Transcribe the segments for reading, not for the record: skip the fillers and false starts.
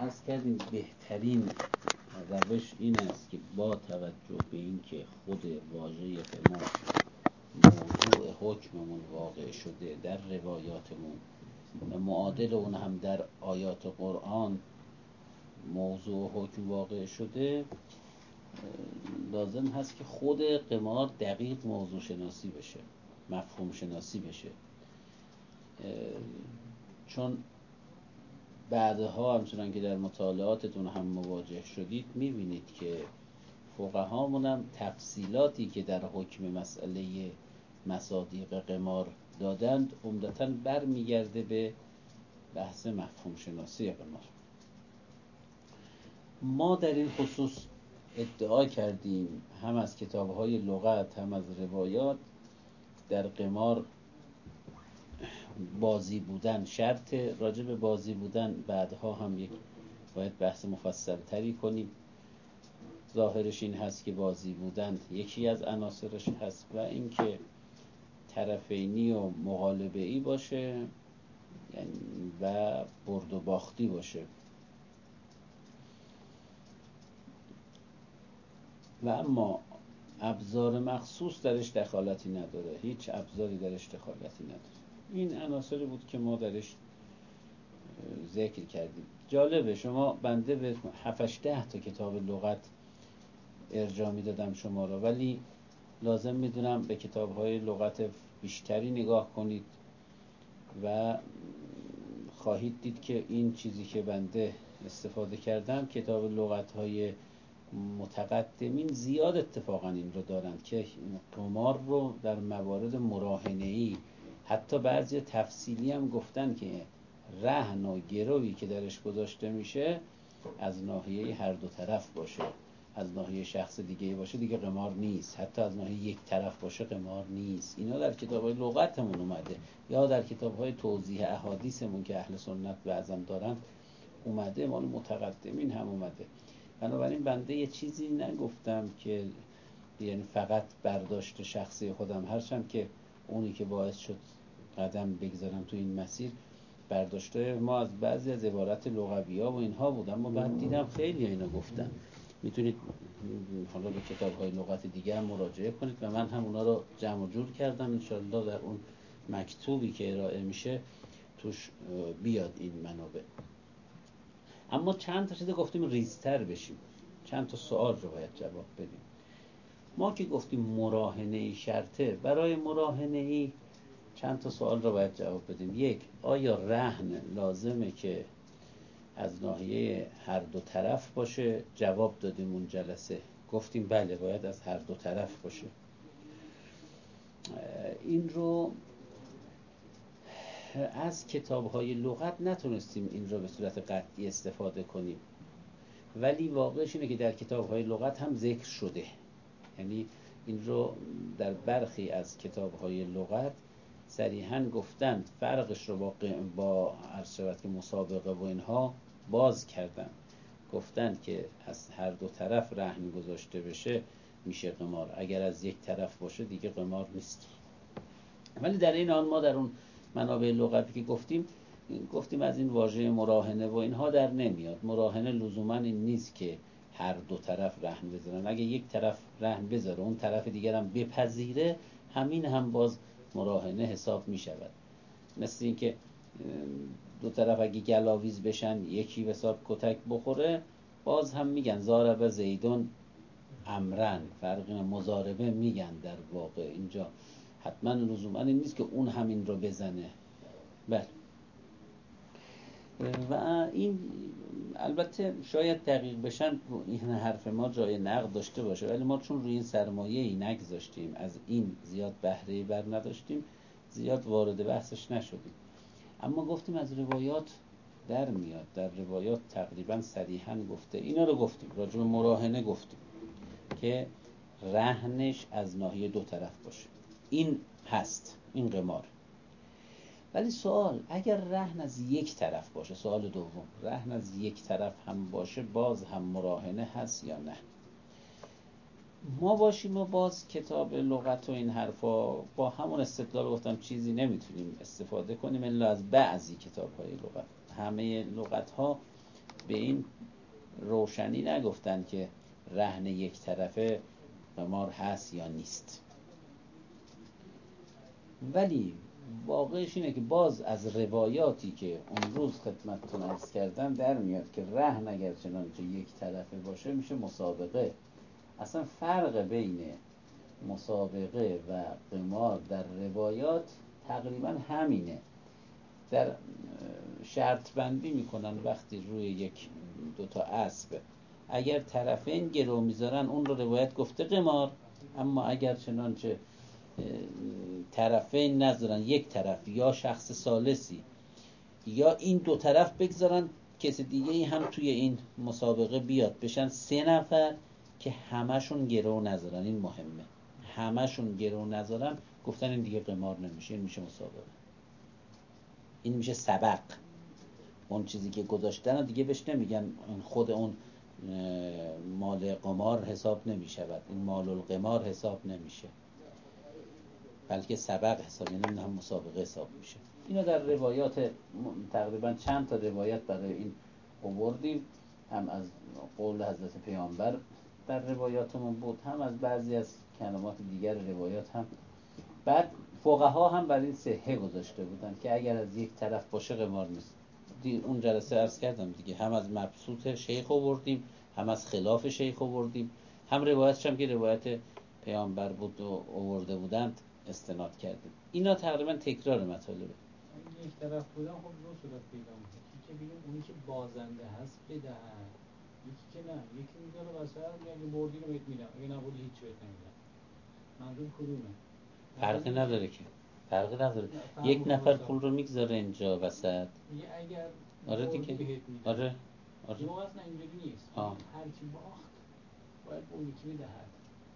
عرض کردیم بهترین روش این است که با توجه به این که خود واژه قمار موضوع حکممون واقع شده در روایاتمون و معادل اون هم در آیات قرآن موضوع حکم واقع شده، لازم هست که خود قمار دقیق موضوع شناسی بشه، مفهوم شناسی بشه. چون بعدها همچنان که در مطالعاتتون هم مواجه شدید میبینید که فقهامون هم تفصیلاتی که در حکم مسئله مصادیق قمار دادند عمدتاً برمیگرده به بحث مفهوم شناسی قمار. ما در این خصوص ادعا کردیم هم از کتاب‌های لغت هم از روایات در قمار بازی بودن شرط. راجع به بازی بودن بعدها هم باید بحث مفصل تری کنیم. ظاهرش این هست که بازی بودن یکی از عناصرش هست و اینکه طرفینی و مغالبه‌ای باشه و برد و باختی باشه. و اما ابزار مخصوص درش دخالتی نداره، هیچ ابزاری درش دخالتی نداره. این عناصری بود که ما درش ذکر کردیم. جالبه، شما بنده به 7-8 تا کتاب لغت ارجاع میدادم شما را، ولی لازم میدونم به کتاب‌های لغت بیشتری نگاه کنید و خواهید دید که این چیزی که بنده استفاده کردم کتاب لغت‌های متقدمین زیاد اتفاقا این رو دارند که قمار رو در موارد مراهنه‌ای حتی بعضی تفصیلی هم گفتن که رهن و گروی که درش گذاشته میشه از ناحیه هر دو طرف باشه، از ناحیه شخص دیگه باشه دیگه قمار نیست، حتی از ناحیه یک طرف باشه قمار نیست. اینا در کتاب‌های لغتمون اومده یا در کتاب‌های توضیح احادیثمون که اهل سنت بعضم دارن اومده، مال متقدمین هم اومده. بنابراین بنده یه چیزی نگفتم که یعنی فقط برداشت شخصی خودم، هرچند که اونی که باعث شد قدم بگذارم تو این مسیر برداشته ما از بعضی از عبارت لغوی‌ها و اینها بود، اما بعد دیدم خیلی اینا گفتن. میتونید حالا به کتاب‌های لغت دیگه هم مراجعه کنید و من هم اونا رو جمع و جور کردم، انشالله در اون مکتوبی که ارائه میشه توش بیاد این منابع. اما چند تا چیز گفتیم ریزتر بشیم، چند تا سوال رو باید جواب بدیم. ما که گفتیم مراهنه‌ای شرطه، برای مراهنه‌ای چند تا سوال رو باید جواب بدیم. یک، آیا رهن لازمه که از ناحیه هر دو طرف باشه؟ جواب دادیم اون جلسه، گفتیم بله باید از هر دو طرف باشه. این رو از کتاب‌های لغت نتونستیم این رو به صورت قطعی استفاده کنیم، ولی واقعش اینه که در کتاب‌های لغت هم ذکر شده. یعنی این رو در برخی از کتاب‌های لغت صریحاً گفتن، فرقش رو با عرض شود که مسابقه و اینها باز کردن، گفتن که از هر دو طرف رهن گذاشته بشه میشه قمار، اگر از یک طرف باشه دیگه قمار نیست. ولی در این حال ما در اون منابع لغوی که گفتیم از این واژه مراهنه و اینها در نمیاد. مراهنه لزوما این نیست که هر دو طرف رهن بذارن، اگه یک طرف رهن بذاره اون طرف دیگر هم بپذیره، همین هم باز مراهنه حساب می شود. مثل این که دو طرف اگه گلاویز بشن یکی به حساب کتک بخوره، باز هم میگن ضارب زیدون امرن، فرق مضاربه میگن در واقع. اینجا حتما لزوما این نیست که اون همین رو بزنه. بله. و این البته شاید دقیق بشن این حرف ما جای نقد داشته باشه، ولی ما چون روی این سرمایه‌ای نگذاشتیم، از این زیاد بهره‌ای بر نداشتیم، زیاد وارد بحثش نشدیم. اما گفتیم از روایات در میاد، در روایات تقریبا صریحاً گفته. اینا رو گفتیم، راجع به مراهنه گفتیم که رهنش از ناحیه دو طرف باشه، این هست، این قمار. ولی سوال، اگر رهن از یک طرف باشه، سوال دوم، رهن از یک طرف هم باشه باز هم مراهنه هست یا نه؟ ما باشیم و باز کتاب لغت و این حرفا با همون استدلال گفتم چیزی نمیتونیم استفاده کنیم الا از بعضی کتاب‌های لغت. همه لغت‌ها به این روشنی نگفتن که رهن یک طرفه قمار هست یا نیست. ولی واقعش اینه که باز از روایاتی که اون روز خدمتتون عرض کردم در میاد که رهن اگر چنانچه یک طرفه باشه میشه مسابقه. اصلا فرق بین مسابقه و قمار در روایات تقریبا همینه. در شرط بندی میکنن وقتی روی یک دوتا اسب اگر طرفین گرو میذارن اون رو روایت گفته قمار، اما اگر چنانچه طرفین نذارن، یک طرف یا شخص ثالثی یا این دو طرف بگذارن کسی دیگه ای هم توی این مسابقه بیاد، بشن 3 نفر که همشون گرو نذارن. این مهمه، همشون گرو نذارن، گفتن این دیگه قمار نمیشه، این میشه مسابقه، این میشه سبق. اون چیزی که گذاشتن دیگه بهش نمیگن، خود اون مال قمار حساب نمیشود، این مال القمار حساب نمیشه، بلکه سبق حساب، یعنی هم مسابقه حساب میشه. اینو در روایات تقریبا چند تا روایت برای این آوردیم، هم از قول حضرت پیامبر در روایاتمون بود، هم از بعضی از کلمات دیگر روایات هم. بعد فقها هم برای این صحه گذاشته بودن که اگر از یک طرف باشه قمار نیست. اون جلسه عرض کردم دیگه، هم از مبسوط شیخ آوردیم، هم از خلاف شیخ آوردیم، هم روایتش هم که روایت پیامبر بود و آورده بودند استناد کردیم. اینا تقریبا تکرار مطالبه. یک طرف بودن خب دو صورت پیدا میشه، که بگیم اونی که بازنده هست بدهن، یکی که نه، یکی میذاره وسط میگه بردی رو بهت میدم، اگه نبردی هیچ بهت نمیدم. منظور کدومه؟ فرقی نداره که، فرقی نداره. یک نفر پول رو میگذاره اینجا وسط، میگه اگر آره دیگه، بردی بهت میدم. آره جو اصلا اینجوری نیست، هر کی باخت باید اون یکی بدهد.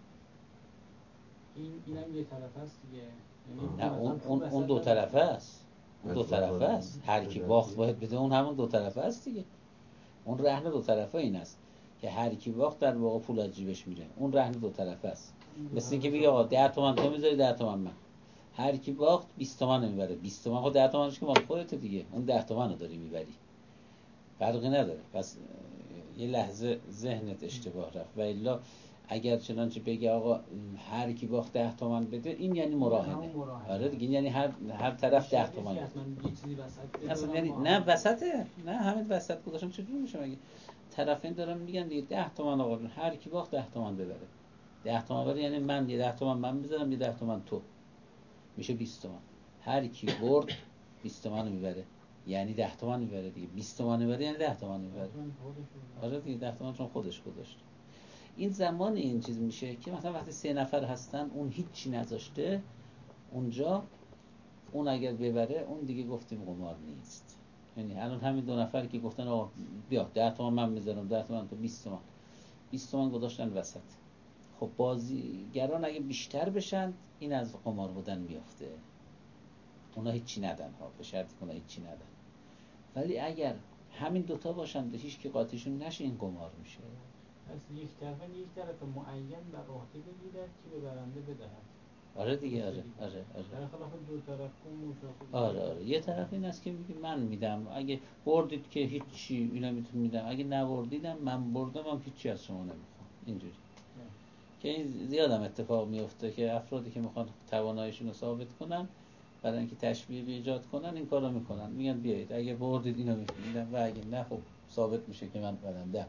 اینم یه طرف هست دیگه. نه اون دو طرفه است، اون دو طرفه است. هر کی باخت باید بده، اون همون دو طرفه است دیگه. اون رهن دو طرفه این است که هر کی باخت در واقع پول از جیبش میره، اون رهن دو طرفه است. مثل اینکه بگی آقا 10 تومن تو میذاری 10 تومن من، هر کی باخت 20 تومن میبره، 20 تومن خود 10 تومنش که مال خودت دیگه، اون 10 تومن رو داری میبری، فرقی نداره. پس یه لحظه ذهنت اشتباه رفت. و الا اگر چنانچه بگی آقا هر کی باخت 10 تومن بده، این یعنی مراهنه. آره دیگه، یعنی هر طرف 10 تومن بده. اصلا یعنی نه وسطه، نه همین وسط گذاشتم چجوری میشه؟ مگه طرفین دارن میگن دیگه 10 تومن آقا هر کی باخت 10 تومن ببره. 10 تومن ببره یعنی من یه 10 تومن من میذارم، یه 10 تومن تو، میشه 20 تومن. هر کی برد 20 تومن میبره، یعنی 10 تومن میبره دیگه. 20 تومن میبره یعنی 10 تومن میبره. آره دیگه، 10 تومن چون خودش گذاشت. این زمان این چیز میشه که مثلا وقتی 3 نفر هستن اون هیچی نذاشته اونجا، اون اگر ببره اون دیگه گفتیم قمار نیست. یعنی الان همین 2 نفری که گفتن آقا بیا 10 تومن من میذارم، 10 تومن تو، 20 تومن، 20 تومن گذاشتن وسط. خب بازیگران اگه بیشتر بشن این از قمار بودن میفته، اونا هیچی ندن ها، به شرطی که اونا هیچی ندن. ولی اگر همین دوتا باشن هیچ کی قاطیشون نشه، این قمار میشه. پس یک طرف معین بر عهده بگیرد که به برنده بدهد. آره دیگه، آره. در خلاف دو طرف آره یه طرف این است که میگه من میدم، اگه بردید که هیچی اینا میتونم میدم، اگه نبردیدم من بردم هم هیچی از شما نمیخوام. اینجوری که این زیادم اتفاق میفته که افرادی که میخوان تواناییشون رو ثابت کنن برای اینکه تشویق ایجاد کنن این کارو میکنن، میگن بیایید اگه بردید اینو میدم و اگه نه خب ثابت میشه که من برنده.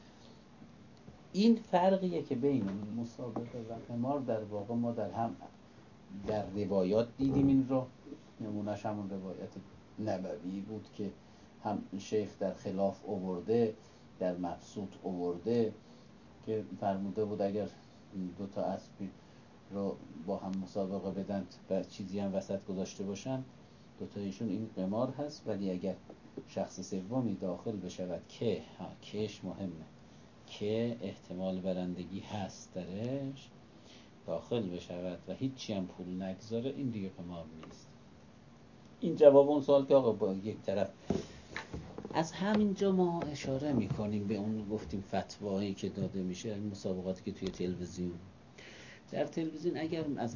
این فرقیه که بین مسابقه و قمار در واقع ما در روایات دیدیم. این رو نمونهش همون روایت نبوی بود که هم شیخ در خلاف آورده، در مبسوط آورده، که فرموده بود اگر 2 تا اسبی رو با هم مسابقه بدن و چیزی هم وسط گذاشته باشن، 2 تایشون این قمار هست. ولی اگر شخص سومی داخل بشود که کهش مهمه، که احتمال برندگی هست درش، داخل بشود و هیچی هم پول نگذاره، این دیگه قمار نیست. این جواب اون سوال که آقا با یک طرف. از همینجا ما اشاره میکنیم به اون گفتیم فتوایی که داده میشه، این مسابقاتی که توی تلویزیون، در تلویزیون اگر از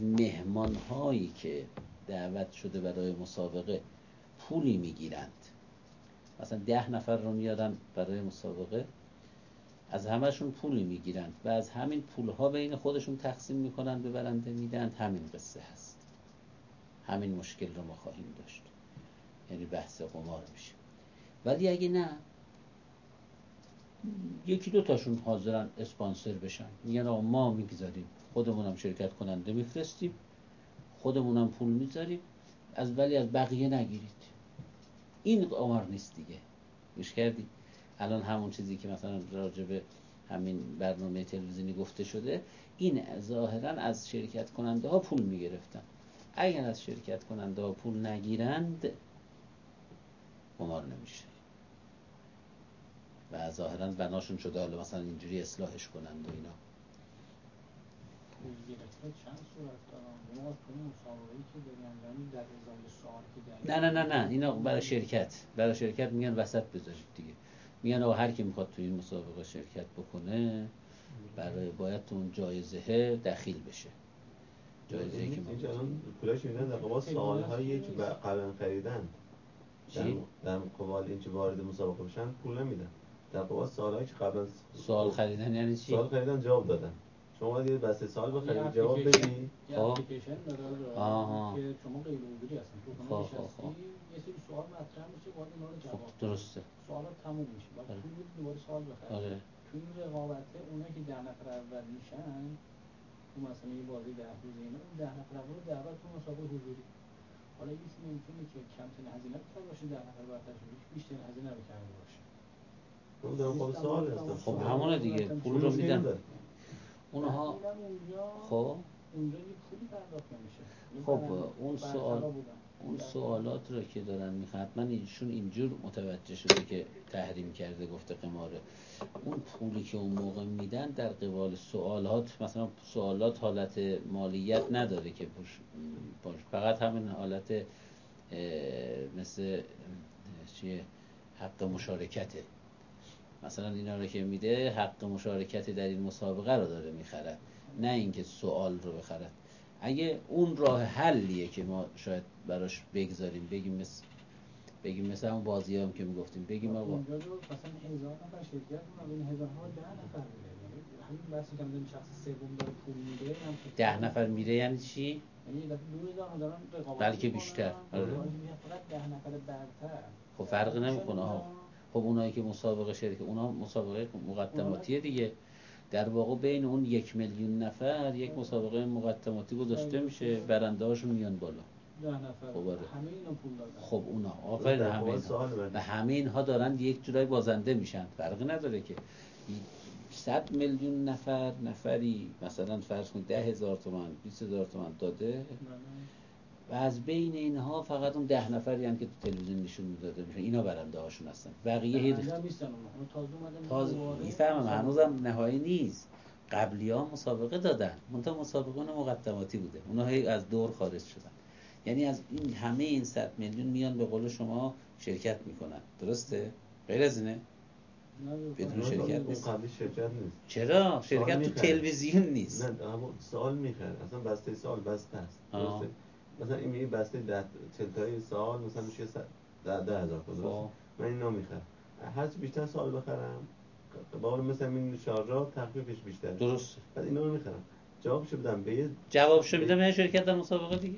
مهمانهایی که دعوت شده برای مسابقه پولی میگیرند مثلا 10 نفر رو میارن برای مسابقه، از همهشون پول میگیرن و از همین پولها بین خودشون تقسیم میکنن، به برنده میدن. همین قصه هست، همین مشکل رو ما خواهیم داشت، یعنی بحث قمار میشه. ولی اگه نه، یکی دو تاشون حاضرن اسپانسر بشن، میگن آقا ما میگذاریم، خودمونم شرکت کننده میفرستیم، خودمونم پول میذاریم، ولی از بقیه نگیرید. این قمار نیست دیگه. گوش کردی؟ الان همون چیزی که مثلا راجع به همین برنامه تلویزیونی گفته شده، این ظاهرا از شرکت کننده ها پول میگرفتن. اگر از شرکت کننده ها پول نگیرند قمار نمیشه و ظاهرا بناشون شده حالا مثلا اینجوری اصلاحش کنند و اینا. چند صورت دارم ما تو مسابقه‌ای که داریم در ازای سوال که نه اینا برای شرکت میگن وسط بذارید دیگه. میگن آقا هر کی میخواد تو این مسابقه شرکت بکنه باید تو اون جایزه دخیل بشه. جایزه‌ای که اینجا الان پولاش میدن در قبال سوال‌هایی که قبلا خریدن. در قبال اینکه وارد مسابقه بشن پول نمیدن. در قبال سوال‌هایی که قبلا سوال خریدن یعنی چی؟ سوال خریدن جواب دادن. شما باید یه بسته سوال بخرید جواب بدی. یه اپلیکیشن داره که شما غیر حضوری هستن تو خونه نشستی یه سری سوال مطرح میشه باید اونا رو جواب بدی. درسته. سوالات تموم میشه بعد پول میدی دوباره سوال بخری. آره. تو این رقابته اونایی که 10 نفر اول میشن تو مثلا یه بازی 10 روزه اینا اون 10 نفر اول دعوت تو مسابقه حضوری. حالا یه چیزی ممکنه که کمترین هزینه بکنه باشه 10 نفر برتر شه بیشتر هزینه بکنه باشه. اون در قبال سوال هست. خب همونه دیگه پول رو میدن. اونها خب اونجا یه پولی پرداخت نمیشه. خب اون سوالات رو که دارن میخوان حتما ایشون اینجور متوجه شده که تحریم کرده گفته قماره. اون پولی که اون موقع میدن در قبال سوالات، مثلا سوالات حالت مالیت نداره که فقط همین حالت مثل چیه حق مشارکته. مثلا اینا رو که میده حق مشارکت در این مسابقه رو داره میخرد، نه اینکه سوال رو بخرد. اگه اون راه حلیه که ما شاید براش بگذاریم، بگیم مثلا اون بازی هم که میگفتیم، بگیم آقا اونجا رو مثلا 1000 نفر شرکت کنن، این 1000 ها 10 نفر میره، همین بحثی که میگم شخص سوم داره پول میده، 10 نفر میره یعنی چی؟ یعنی دفعه 2000 دارن رقابت بلکه بیشتر. آره فقط 10 نفر برتر. خب فرق نمیکنه ها. خب اونایی که مسابقه شرکت، اونا مسابقه مقدماتیه دیگه. در واقع بین اون 1 میلیون نفر یک مسابقه مقدماتی گذاشته میشه، برنده هاشون میان بالا. 10 نفر خب همه اینا پول دادن. خب اونا آفرین همه اینا و همه اینها دارن یک جورای بازنده میشن. فرقی نداره که 100 میلیون نفری مثلا فرض کن 10,000 تومان 20,000 تومان داده و از بین اینها فقط اون 10 نفری هم که تو تلویزیون نشون میداده میشن، اینا برنده هاشون هستن. بقیه تازه میفهمم هنوزم نهایی نیست. قبلی ها مسابقه دادن، منتها مسابقه مقدماتی بوده، اونا هی از دور خارج شدن. یعنی از این همه این 100 میلیون میان به قول شما شرکت میکنن، درسته؟ غیر از اینه؟ بدون شرکت نیست. قبلی شرکت نیست. چرا؟ شرکت تو تلویزیون نیست. نه اما سوال میخره، اصلا بسته سوال بسته است. درسته؟ مثلا این میگه بسته 40 تایی سوال مثلا میشه 10,000 تومان. من اینو میخرم. هر چی بیشتر سوال بخرم با مثلا این شارژا تخفیفش بیشتره. درسته. بعد اینا رو میخرم. جوابشو بدم میدم شرکت در مسابقه دیگه.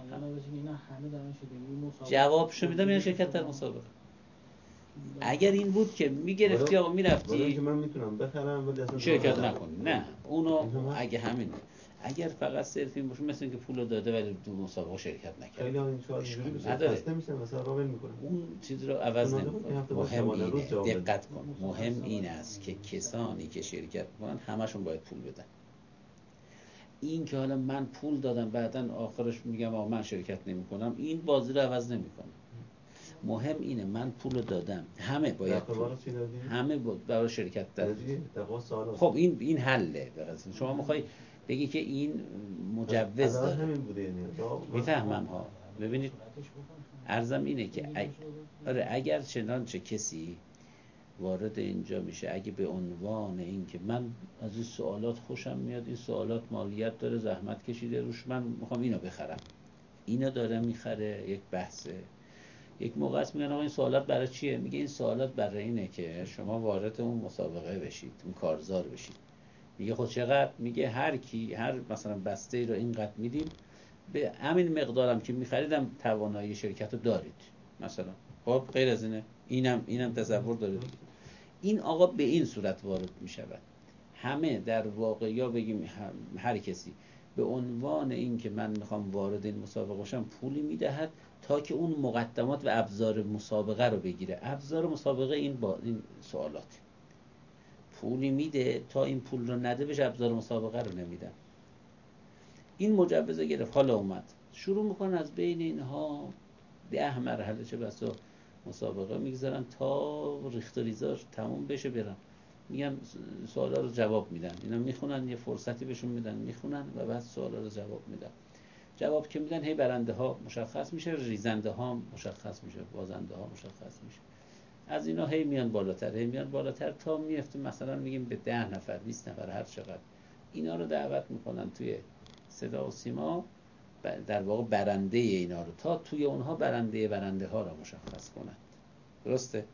جوابشو میدم یعنی شرکت در مسابقه. اگر این بود که میگرفتی آقا میرفتی من میتونم بخرم ولی اصلا شرکت نکنی. نه اونو اگه همین اگر فقط صرف این باشه مثل اینکه پولو داده ولی تو مسابقه شرکت نکرد. خیلی این شاید اینجوری بشه. خسته میشن مثلا رابل میکنن. اون چیز رو عوض نمیکنه. مهم اینه، دقت کن، مهم این است که کسانی که شرکت میکنن همشون باید پول بدن. این که حالا من پول دادم بعدن آخرش میگم آقا من شرکت نمیکنم، این بازی رو عوض نمیکنه. مهم اینه من پول دادم، همه باید همه برای شرکت دادن. خب این حله. شما میخوای بگی که این مجوز داره. میفهمم ها. ببینید عرضم اینه که اگر چنانچه کسی وارد اینجا میشه اگه به عنوان این که من از این سوالات خوشم میاد، این سوالات مالیت داره، زحمت کشیده روش، من میخوام اینو بخرم، اینو داره میخره، یک بحثه. یک موقع است میگن آقا این سوالات برای چیه؟ میگه این سوالات برای اینه که شما وارد اون مسابقه بشید، اون کارزار بشید. میگه خود چقدر؟ میگه هر مثلا بسته ای رو اینقدر میدیم، به همین مقدارم که میخریدم توانایی شرکت رو دارید مثلا. خب غیر از اینم تصور داره دیگه. این آقا به این صورت وارد میشود. همه در واقع یا بگیم هر کسی به عنوان این که من میخوام وارد این مسابقه بشم پولی میدهد تا که اون مقدمات و ابزار مسابقه رو بگیره. ابزار مسابقه این سوالات پولی میده، تا این پول رو نده بهش ابزار مسابقه رو نمیدن. این مجوز گرفت، حالا اومد شروع میکنن از بین اینها 10 مرحله چه بسا مسابقه میگذارن تا ریخت و ریزاش تموم بشه برن. میگن سوالا رو جواب میدن، اینا میخونن، یه فرصتی بهشون میدن میخونن و بعد سوالا رو جواب میدن. جواب که میدن هی برنده ها مشخص میشه، ریزنده ها مشخص میشه، بازنده ها مشخص میشه. از اینا هی میان بالاتر تا میفته مثلا میگیم به 10 نفر 20 نفر هر چقدر. اینا رو دعوت میکنن توی صدا و سیما، در واقع برنده اینا رو، تا توی اونها برنده ها رو مشخص کنند. درسته؟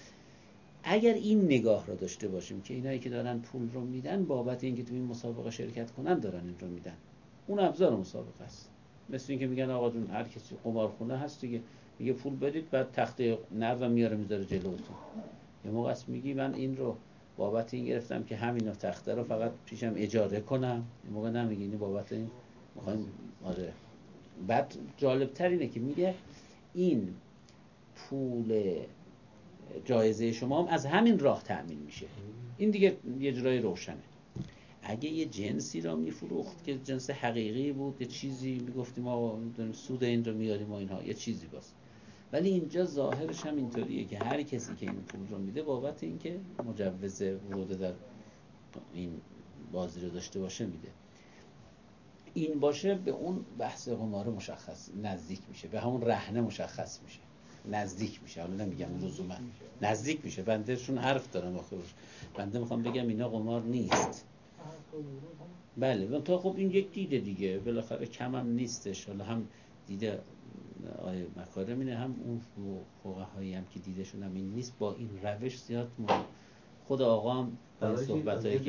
اگر این نگاه رو داشته باشیم که اینایی که دارن پول رو میدن بابت اینکه توی این مسابقه شرکت کنن دارن این رو میدن، اون ابزار مسابقه است. مثل اینکه میگن آقا جون هر کسی قمارخونه هست دیگه، میگه پول بدید بعد تخته نرد میاره میذاره جلوتون. یه موقع است میگی من این رو بابت این گرفتم که همین تخته رو فقط پیشم اجاره کنم، یه موقع نمیگی این بابت این میخوایم. آره. بعد جالبتر اینه که میگه این پول جایزه شما هم از همین راه تأمین میشه. این دیگه یه جورای روشنه. اگه یه جنسی را میفروخت که جنس حقیقی بود، یه چیزی میگفتیم ما سود این رو میاریم و اینها، یه چیزی باز. ولی اینجا ظاهرش هم اینطوریه که هر کسی که این پول رو میده بابت این که مجوز ورود در این بازی رو داشته باشه میده. این باشه به اون بحث قمار مشخص نزدیک میشه، به همون رهنه مشخص میشه، نزدیک میشه. حالا نمیگم لزوما نزدیک میشه، بندهشون حرف دارم آخرش. بنده میخوام بگم اینا قمار نیست. بله تا خب این یک دیده دیگه بالاخره کم هم نیستش. حالا هم دیده آیه مکارم اینه، هم اون فقهایی هم که دیدشون هم این نیست. با این روش زیاد خود آقا هم با صحبتایی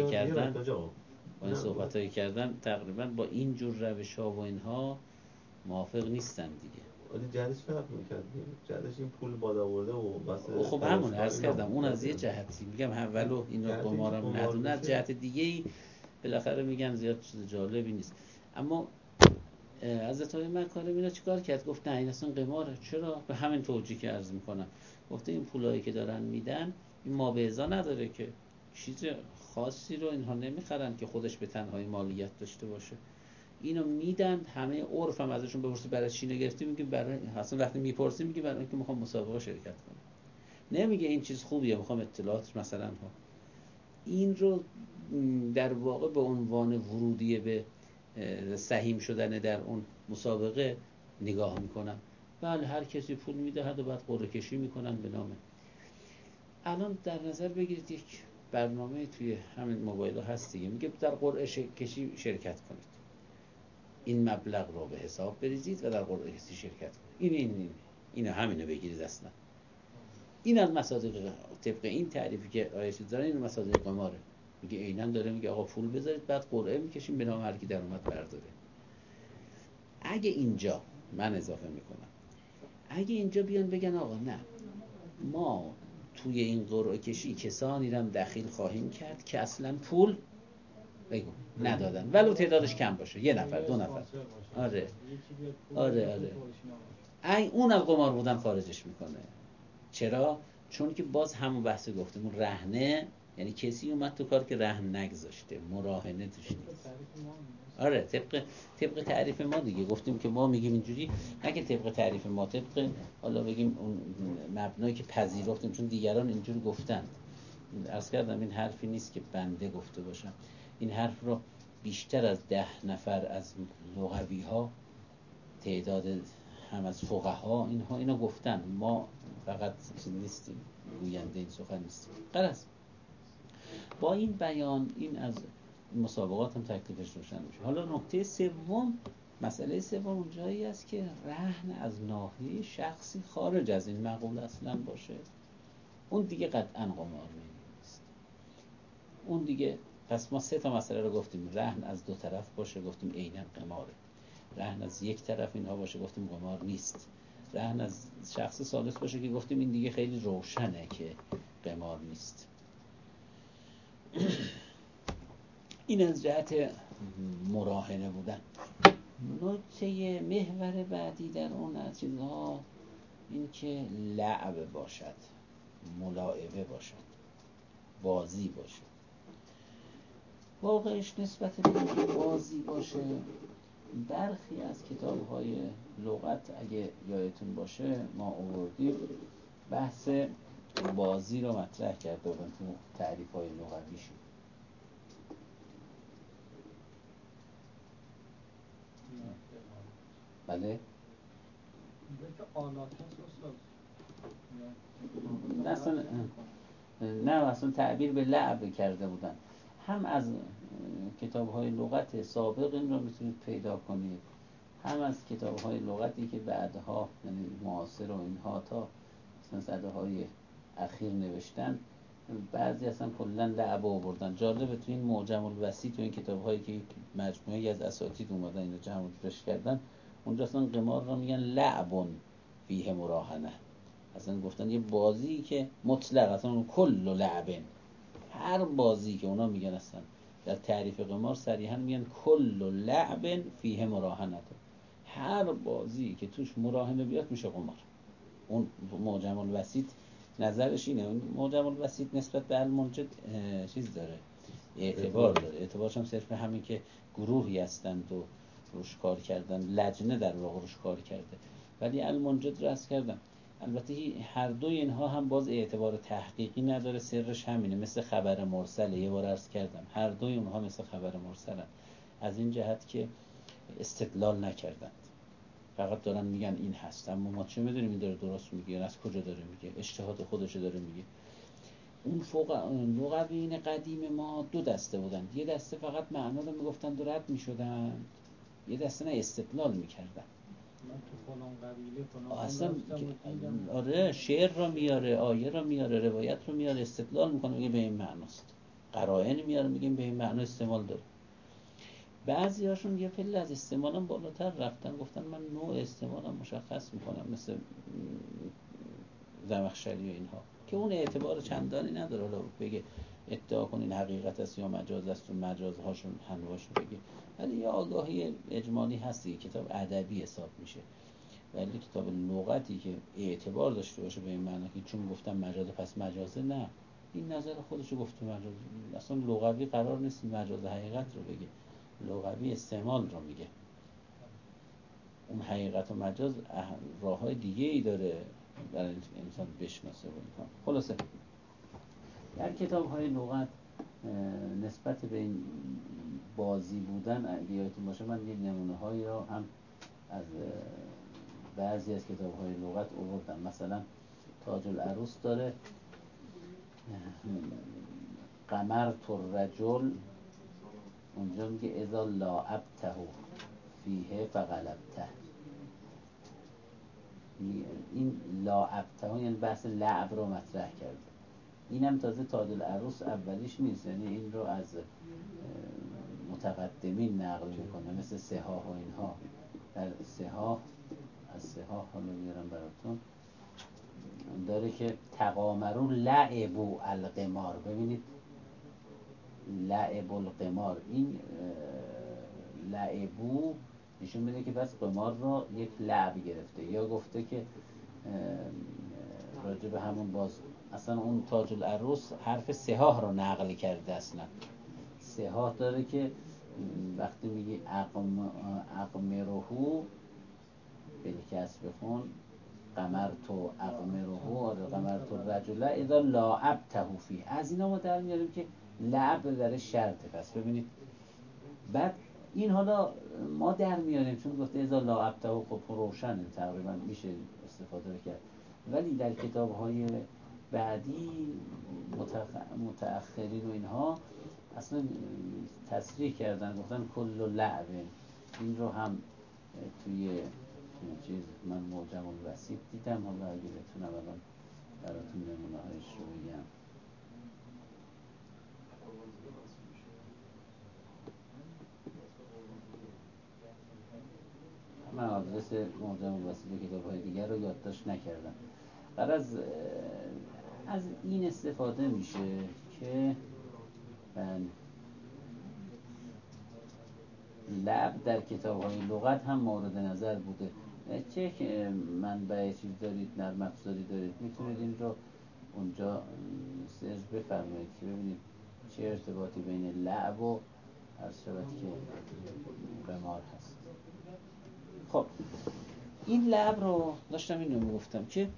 کردن تقریبا با این جور روش ها و اینها موافق نیستن دیگه. ولی جدش فرق میکرد، جدش این پول بالا آورده و بس. خب همون عرض کردم اون از یه جهتی میگم ولو اینو قمارم ندونه، از جهت دیگه ای بالاخره میگن زیاد چیز جالبی نیست. اما حضرت آقای مکارم اینا چیکار کرد؟ گفت نه این اصلا قماره. چرا؟ به همین توجیه که عرض میکنم. گفته این پولایی که دارن میدن این مابعضا نداره که چیز خاصی رو اینها نمیخرن که خودش به تنهایی مالیت داشته باشه. اینو میدن، همه عرف هم ازشون بپرسی برای چی نگرفتی، میگه برای اصلا وقتی میپرسی میگه برای اینکه میخوام مسابقه شرکت کنم. نمیگه این چیز خوبیه میخوام اطلاعات مثلا ها. این رو در واقع به عنوان ورودی به سهیم شدن در اون مسابقه نگاه میکنن. بله هر کسی پول میدهد و بعد قرعه کشی میکنن به نامه. الان در نظر بگیرید یک برنامه توی همین موبایل ها هست دیگه، میگه در قرعه کشی شرکت کنید، این مبلغ رو به حساب بریزید و در قرعه کشی شرکت کنید. این همینو بگیرید. اصلا این از مصادیق طبق این تعریفی که آیه چیز دارن، این مصادیق قماره. میگه عیناً داره میگه آقا پول بذارید بعد قرعه میکشیم به نام هر کی در اومد برداره. اگه اینجا من اضافه میکنم، اگه اینجا بیان بگن آقا نه ما توی این قرعه کشی کسانی رو دخیل خواهیم کرد که اصلا پول بگو ندادن، ولو تعدادش کم باشه، 1 نفر 2 نفر. آره اون از قمار بودن خارجش میکنه. چرا؟ چون که باز همون بحث گفتمون رهنه، یعنی کسی اومد تو کار که رهن نگذاشته، مراهنه توش نیست. آره طبق تعریف ما دیگه گفتیم که ما میگیم اینجوری، نه که طبق تعریف ما، طبق حالا بگیم اون مبنایی که پذیرفتیم چون دیگران اینجوری گفتن. عرض کردم این حرفی نیست که بنده گفته باشم، این حرف رو بیشتر از 10 نفر از لغوی ها، تعداد هم از فقها اینو گفتن. ما فقط نیستیم گوینده این سخن نیستیم. غلط. با این بیان این از مسابقات هم تکلیفش روشن میشه. حالا نکته سوم مسئله سوم اون جایی است که رهن از ناحیه شخصی خارج از این مقوله اصلا باشه، اون دیگه قطعا قمار نیست. اون دیگه، پس ما 3 تا مسئله رو گفتیم. رهن از 2 طرف باشه، گفتیم عیناً قماره. رهن از یک طرف اینها باشه، گفتیم قمار نیست. رهن از شخص ثالث باشه که گفتیم این دیگه خیلی روشنه که قمار نیست. این از جهت مراهنه بودن. نکته محور بعدی در اون از چیزها این که لعب باشد، ملاعبه باشد، بازی باشد. واقعش نسبت به اینکه بازی باشه، برخی از کتاب‌های لغت اگه یادتون باشه ما آوردیم بحث بازی رو مطرح کرده بودن تو تعریف‌های لغویشون. بله؟ نه اصلا تعبیر به لعب کرده بودن. هم از کتاب‌های لغت سابق این رو میتونید پیدا کنید، هم از کتاب‌های لغتی که بعدها یعنی معاصر و اینها تا مثلا صده‌های اخیر نوشتن، بعضی اصلا کلا لعب آوردن. جالبه تو این معجم الوسیط و این کتاب‌هایی که مجموعه‌ای از اساتید اومدن اینو جمع جورش کردن، اونجا اصلا قمار رو میگن لعبون فیه مراهنه. اصلا گفتن یه بازی که مطلق، اصلا کل لعبن، هر بازی که اونا میگن اصلا در تعریف قمار صریحا میگن کل لعبن فیه مراهنه، هر بازی که توش مراهنه بیاد میشه قمار. اون معجم الوسیط نظرش اینه. اون معجم الوسیط نسبت به المنجد چیز داره، اعتبار داره. اعتبارش هم صرف همین که گروهی هستند و روش کار کردن، لجنه در واقع روش کار کرده. ولی المنجد رو عرض کردم البته هر دوی اینها هم باز اعتبار تحقیقی نداره، سرش همینه، مثل خبر مرسله. یه بار عرض کردم هر دوی اونها مثل خبر مرسلن، از این جهت که استدلال نکردند، فقط دارن میگن این هست. اما ما چه میدونیم این داره درست میگه یا از کجا داره میگه، اجتهاد خودشو داره میگه. اون فوق لغویین قدیم ما 2 دسته بودن. یه دسته فقط معنا رو میگفتن و رد میشدن، یه دسته نه استدلال میکردن. من تو فلان قبیله فلان اصلا دیدم. آره، شعر رو میاره، آیه رو میاره، روایت رو میاره، استدلال میکنه، میگه به این معناست. قرائن میاره، میگیم به این معنا استعمال داره. بعضی هاشون یه پله از استعمالم بالاتر رفتن، گفتن من نوع استعمالم مشخص میکنم، مثل زمخشری و اینها که اون اعتبار چندانی نداره. حالا بگه ادعا کنین حقیقت است یا مجاز است و مجازهاشون هنواشون بگه، ولی یه آگاهی اجمالی هستی. کتاب ادبی حساب میشه، ولی کتاب لغتی که اعتبار داشته باشه به این معنی که چون گفتم مجازه پس مجازه، نه، این نظر خودشو گفته مجاز. اصلا لغوی قرار نیست مجاز حقیقت رو بگه، لغوی استعمال رو میگه. اون حقیقت و مجاز راه‌های دیگه ای داره برای انسان بشناسه و اینها. خلاصه در کتاب‌های لغت نسبت به این بازی بودن اگه یادتون باشه من یه نمونه‌هایی رو هم از بعضی از کتاب‌های لغت آوردم. مثلا تاج العروس داره قمرت الرجل، اونجا میگه اذا لاعبته فیه فغلبته. این لاعبته یعنی بحث لعب رو مطرح کرده. اینم تازه تاج العروس اولیش نیست، یعنی این رو از متقدمین نقل میکنه، مثل سحاح و اینها. در سحاح، از سحاح حالا میارم براتون، داره که تقامرو لعبو القمار. ببینید لعب القمار، این لعبو نشون میده که بس قمار رو یک لعب گرفته، یا گفته که راجع به همون باز اصلا اون تاج العروس حرف سحاح رو نقل کرده. اصلا سحاح داره که وقتی میگی اقمرهو بالکسب بخون قمرتو اقمرهو قمرتو الرجل اذا لاعبته فیه، از اینا ما در میاریم که لعب در شرطه. پس ببینید بعد این حالا ما در میاریم چون گفته اذا لاعبته، خب روشنه تقریبا میشه استفاده کرد. ولی در کتاب‌های بعدی متأخرین و اینها اصلا تصریح کردن، گفتن کل لعب. این رو هم توی چیز من معجم الوسیط دیدم. حالا اگه بتونم الان براتون نمونه هایش رو بگم. من آدرس معجم الوسیط کتاب های دیگر رو یادداشت نکردم. از این استفاده میشه که لعب در کتاب های لغت هم مورد نظر بوده. چه که منبع چیز دارید، نرم افزاری دارید، میتونید این رو اونجا سرچ بفرمایید که ببینید چه ارتباطی بین لعب و هر شود که قمار هست. خب این لعب رو داشتم اینو میگفتم که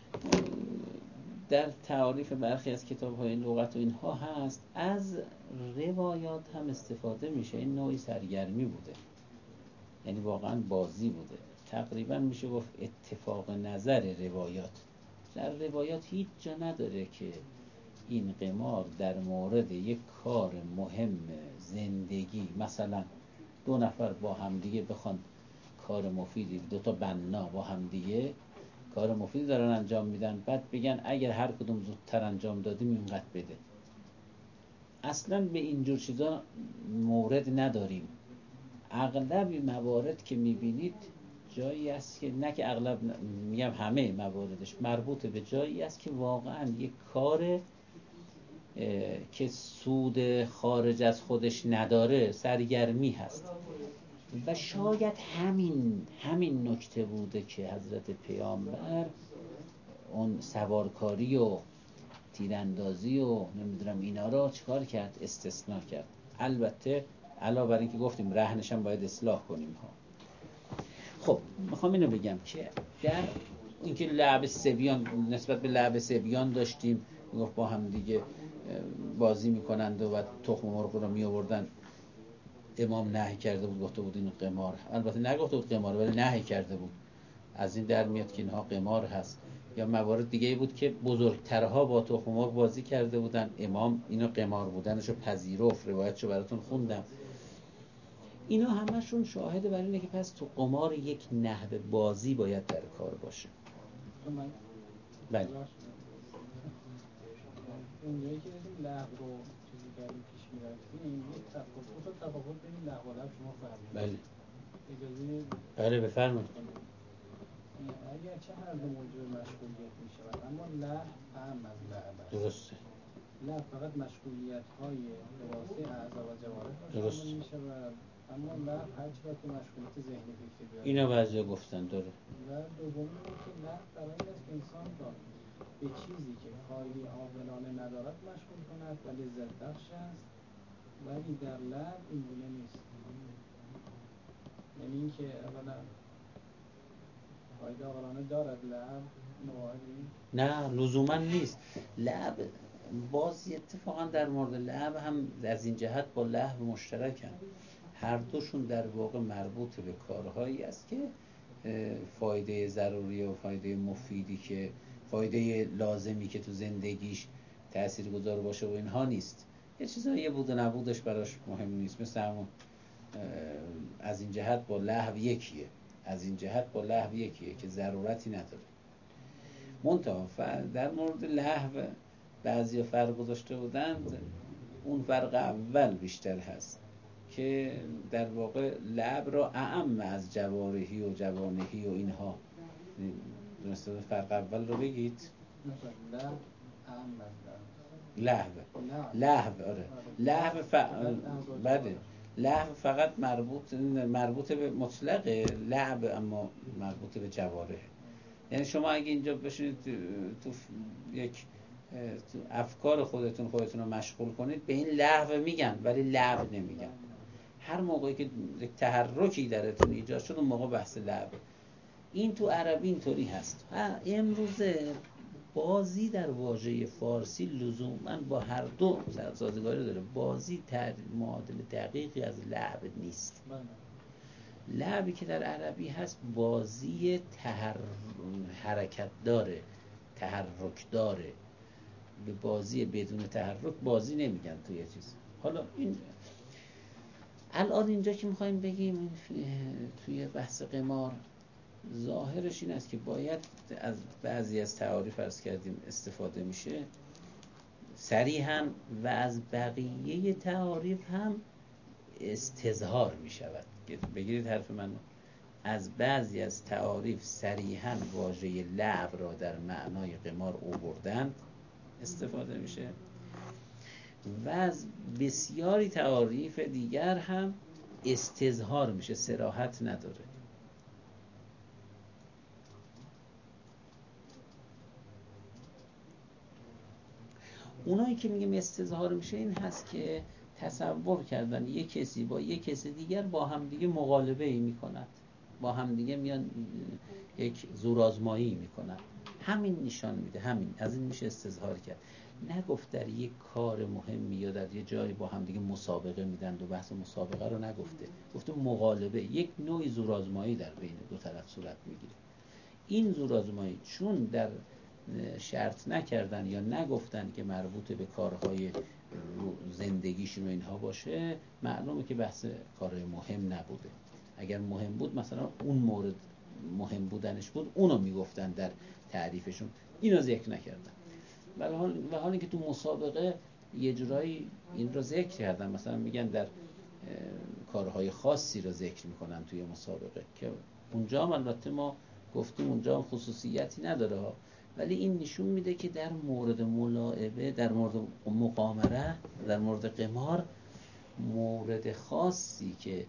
در تعاریف برخی از کتاب‌های لغت و اینها هست، از روایات هم استفاده میشه. این نوعی سرگرمی بوده، یعنی واقعا بازی بوده. تقریبا میشه گفت اتفاق نظر روایات. در روایات هیچ جا نداره که این قمار در مورد یک کار مهم زندگی، مثلا دو نفر با همدیگه بخوان کار مفیدی، دو تا بنا با همدیگه کار مفیدی دارن انجام میدن، بعد بگن اگر هر کدوم زودتر انجام دادیم اینقدر بده. اصلا به اینجور چیزا مورد نداریم. اغلب موارد که میبینید جایی است که، نه که اغلب، میگم همه مواردش مربوط به جایی است که واقعا یک کار که سود خارج از خودش نداره سرگرمی هست. و شاید همین نکته بوده که حضرت پیامبر اون سوارکاری و تیراندازی و نمیدونم اینا رو چیکار کرد؟ استثناء کرد. البته علاوه بر این که گفتیم رهنش هم باید اصلاح کنیم ها. خب میخوام اینو بگم که در اینکه لعب سبیان، نسبت به لعب سبیان داشتیم، میگفت با هم دیگه بازی میکنند و تخم مرغ رو میآوردن. امام نهی کرده بود، گفته بود این قمار. البته نگفته بود قمار، ولی نهی کرده بود. از این در میاد که اینها قمار هست. یا موارد دیگه بود که بزرگترها با تخم مرغ بازی کرده بودن، امام اینو قمار بودنشو پذیرفت. روایتشو براتون خوندم. اینا همشون شاهد بر اینه که پس تو قمار یک نحو بازی باید در کار باشه. بله. اونجایی که داریم لعب رو چیزی کردیم پیش می‌رفتیم، یک تفاوت بین لعب و لعب شما فرمودید. بله. اجازه بله بفرمایید. اگرچه هر دو موضوع مشغولیت می‌شود، اما لعب اهم از لعب است. درسته. لعب فقط مشغولیت‌های به واسطه اعضا و جوارح شامل می‌شود، اما لعب هر چقدر که مشغولیت ذهنی فکری بیاره. اینا بعضیا گفتن داره. و دومی اینه که لعب برای این است که انسان را به چیزی که کاری عاقلانه ندارد مشغول کند و لذت بخش است، ولی در لعب این گونه نیست. یعنی اینکه اولا فایده عاقلانه دارد لعب نواهدی؟ نه لزوما نیست. لعب بازی اتفاقا در مورد لعب هم از این جهت با لهو مشترکن. هر دوشون در واقع مربوط به کارهایی است که فایده ضروری و فایده مفیدی، که فایده لازمی که تو زندگیش تاثیرگذار باشه و اینها نیست. یه چیزایی بود و نبودش براش مهم نیست. مثل همون از این جهت با لهو یکیه، از این جهت با لهو یکیه که ضرورتی نداره. منتها در مورد لهو بعضی فرق گذاشته بودند. اون فرق اول بیشتر هست که در واقع لعب را اعم از جوارحی و جوانحی و اینها. درسته؟ فرق اول رو بگید. لهو آره. لهو فقط مربوط به مطلق لعب، اما مربوط به جوارح. یعنی شما اگه اینجا بشینید تو یک تو افکار خودتون رو مشغول کنید، به این لهو میگن ولی لعب نمیگن. هر موقعی که یک تحرکی درتون ایجاد شد اون موقع بحث لعبه. این تو عربی اینطوری هست. امروزه بازی در واژه فارسی لزوما با هر دو سازگاری داره. بازی معادل دقیقی از لعب نیست. لعبی که در عربی هست بازی حرکت داره، تحرک داره. به بازی بدون تحرک بازی نمیگن توی چیز. حالا این الان اینجا که میخوایم بگیم توی بحث قمار ظاهرش این است که باید از بعضی از تعاریف عرض کردیم استفاده میشه صریحاً و از بقیه تعاریف هم استظهار میشود. بگیرید حرف من، از بعضی از تعاریف صریحاً واژه لعب را در معنای قمار آوردن استفاده میشه و از بسیاری تعاریف دیگر هم استظهار میشه، صراحت نداره. اونایی که میگیم استظهار میشه این هست که تصور کردن یک کسی با یک کسی دیگر با هم دیگه مقالبه ای میکنند، با هم دیگه میان یک زورآزمایی میکنن، همین نشان میده، همین از این میشه استظهار کرد. نگفت در یک کار مهمی یا در یک جایی با هم دیگه مسابقه میدن و بحث مسابقه رو نگفته، گفته مقالبه، یک نوع زورآزمایی در بین دو طرف صورت میگیره. این زورآزمایی چون در شرط نکردن یا نگفتن که مربوط به کارهای زندگیشون و اینها باشه، معلومه که بحث کارهای مهم نبوده. اگر مهم بود مثلا اون مورد مهم بودنش بود اونو میگفتن در تعریفشون، اینو ذکر نکردن. و حالی که تو مسابقه یه جورایی این رو ذکر کردن، مثلا میگن در کارهای خاصی رو ذکر میکنن توی مسابقه که اونجا هم البته ما گفتیم اونجا هم خصوصیتی نداره ها، ولی این نشون میده که در مورد ملاعبه، در مورد مقامره، در مورد قمار، مورد خاصی که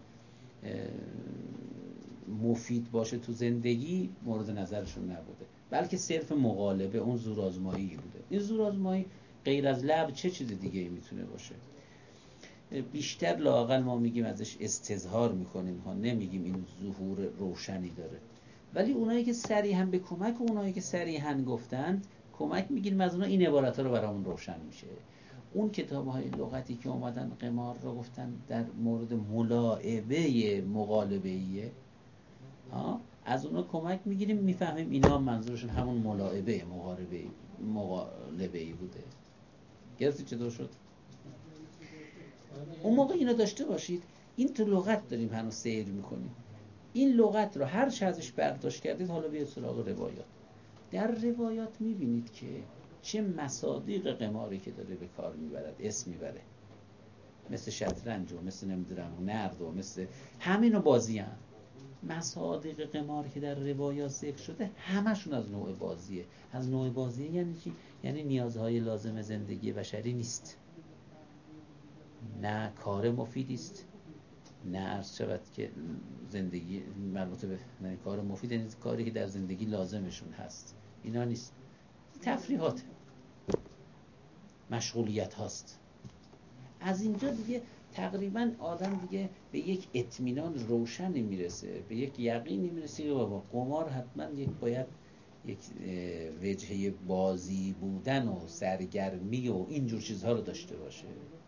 مفید باشه تو زندگی مورد نظرشون نبوده، بلکه صرف مقالبه، اون زورآزمایی بوده. این زورآزمایی غیر از لعب چه چیز دیگه ای میتونه باشه؟ بیشتر لااقل ما میگیم ازش استظهار میکنیم ها، نمیگیم این ظهور روشنی داره. ولی اونایی که صریحاً به کمک اونایی که صریحاً گفتند کمک میگیریم از اونها، این عبارت ها رو برامون روشن میشه. اون کتاب‌های لغتی که اومدن قمار رو گفتن در مورد ملاعبه مقالبه‌ایه، از اونها کمک میگیریم، میفهمیم اینا منظورشون همون ملاعبه مقالبه‌ای بوده. گرفتی چطور شد؟ اون موقع اینو داشته باشید، این تو لغت داریم هنوز سیر میکنیم. این لغت رو هر چه ازش برداشت کردید حالا بیاید سراغ روایات. در روایات میبینید که چه مصادیق قماری که داره به کار میبرد، اسم میبره، مثل شطرنج و مثل نمیدونم نرد و مثل همینو بازی هم. مصادیق قمار که در روایات ذکر شده همشون از نوع بازیه. از نوع بازیه یعنی چی؟ یعنی نیازهای لازم زندگی بشری نیست، نه کار مفیدی است، نه عرض شود که زندگی مربوط به کار مفید، یعنی کاری که در زندگی لازمشون هست، اینا نیست. تفریحات، مشغولیت هاست. از اینجا دیگه تقریبا آدم دیگه به یک اطمینان روشنی میرسه، به یک یقینی میرسه که بابا قمار حتما باید یک وجهه بازی بودن و سرگرمی و اینجور چیزها رو داشته باشه.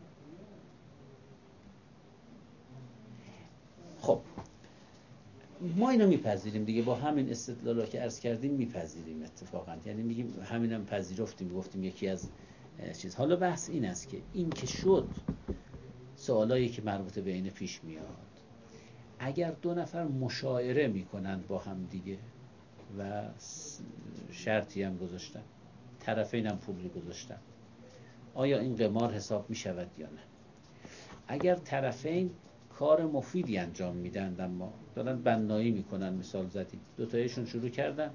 خب ما اینو میپذیریم دیگه، با همین استدلالا که عرض کردیم میپذیریم اتفاقا، یعنی میگیم همینم پذیرفتیم، گفتیم یکی از چیز. حالا بحث این است که این که شد سوالایی که مربوط به این پیش میاد، اگر دو نفر مشاعره میکنند با هم دیگه و شرطی هم گذاشتن، طرفین هم پول گذاشتن، آیا این قمار حساب میشود یا نه؟ اگر طرفین کار مفیدی انجام میدن، اما دارن بنایی میکنن، مثال زدیم دوتایشون شروع کردن،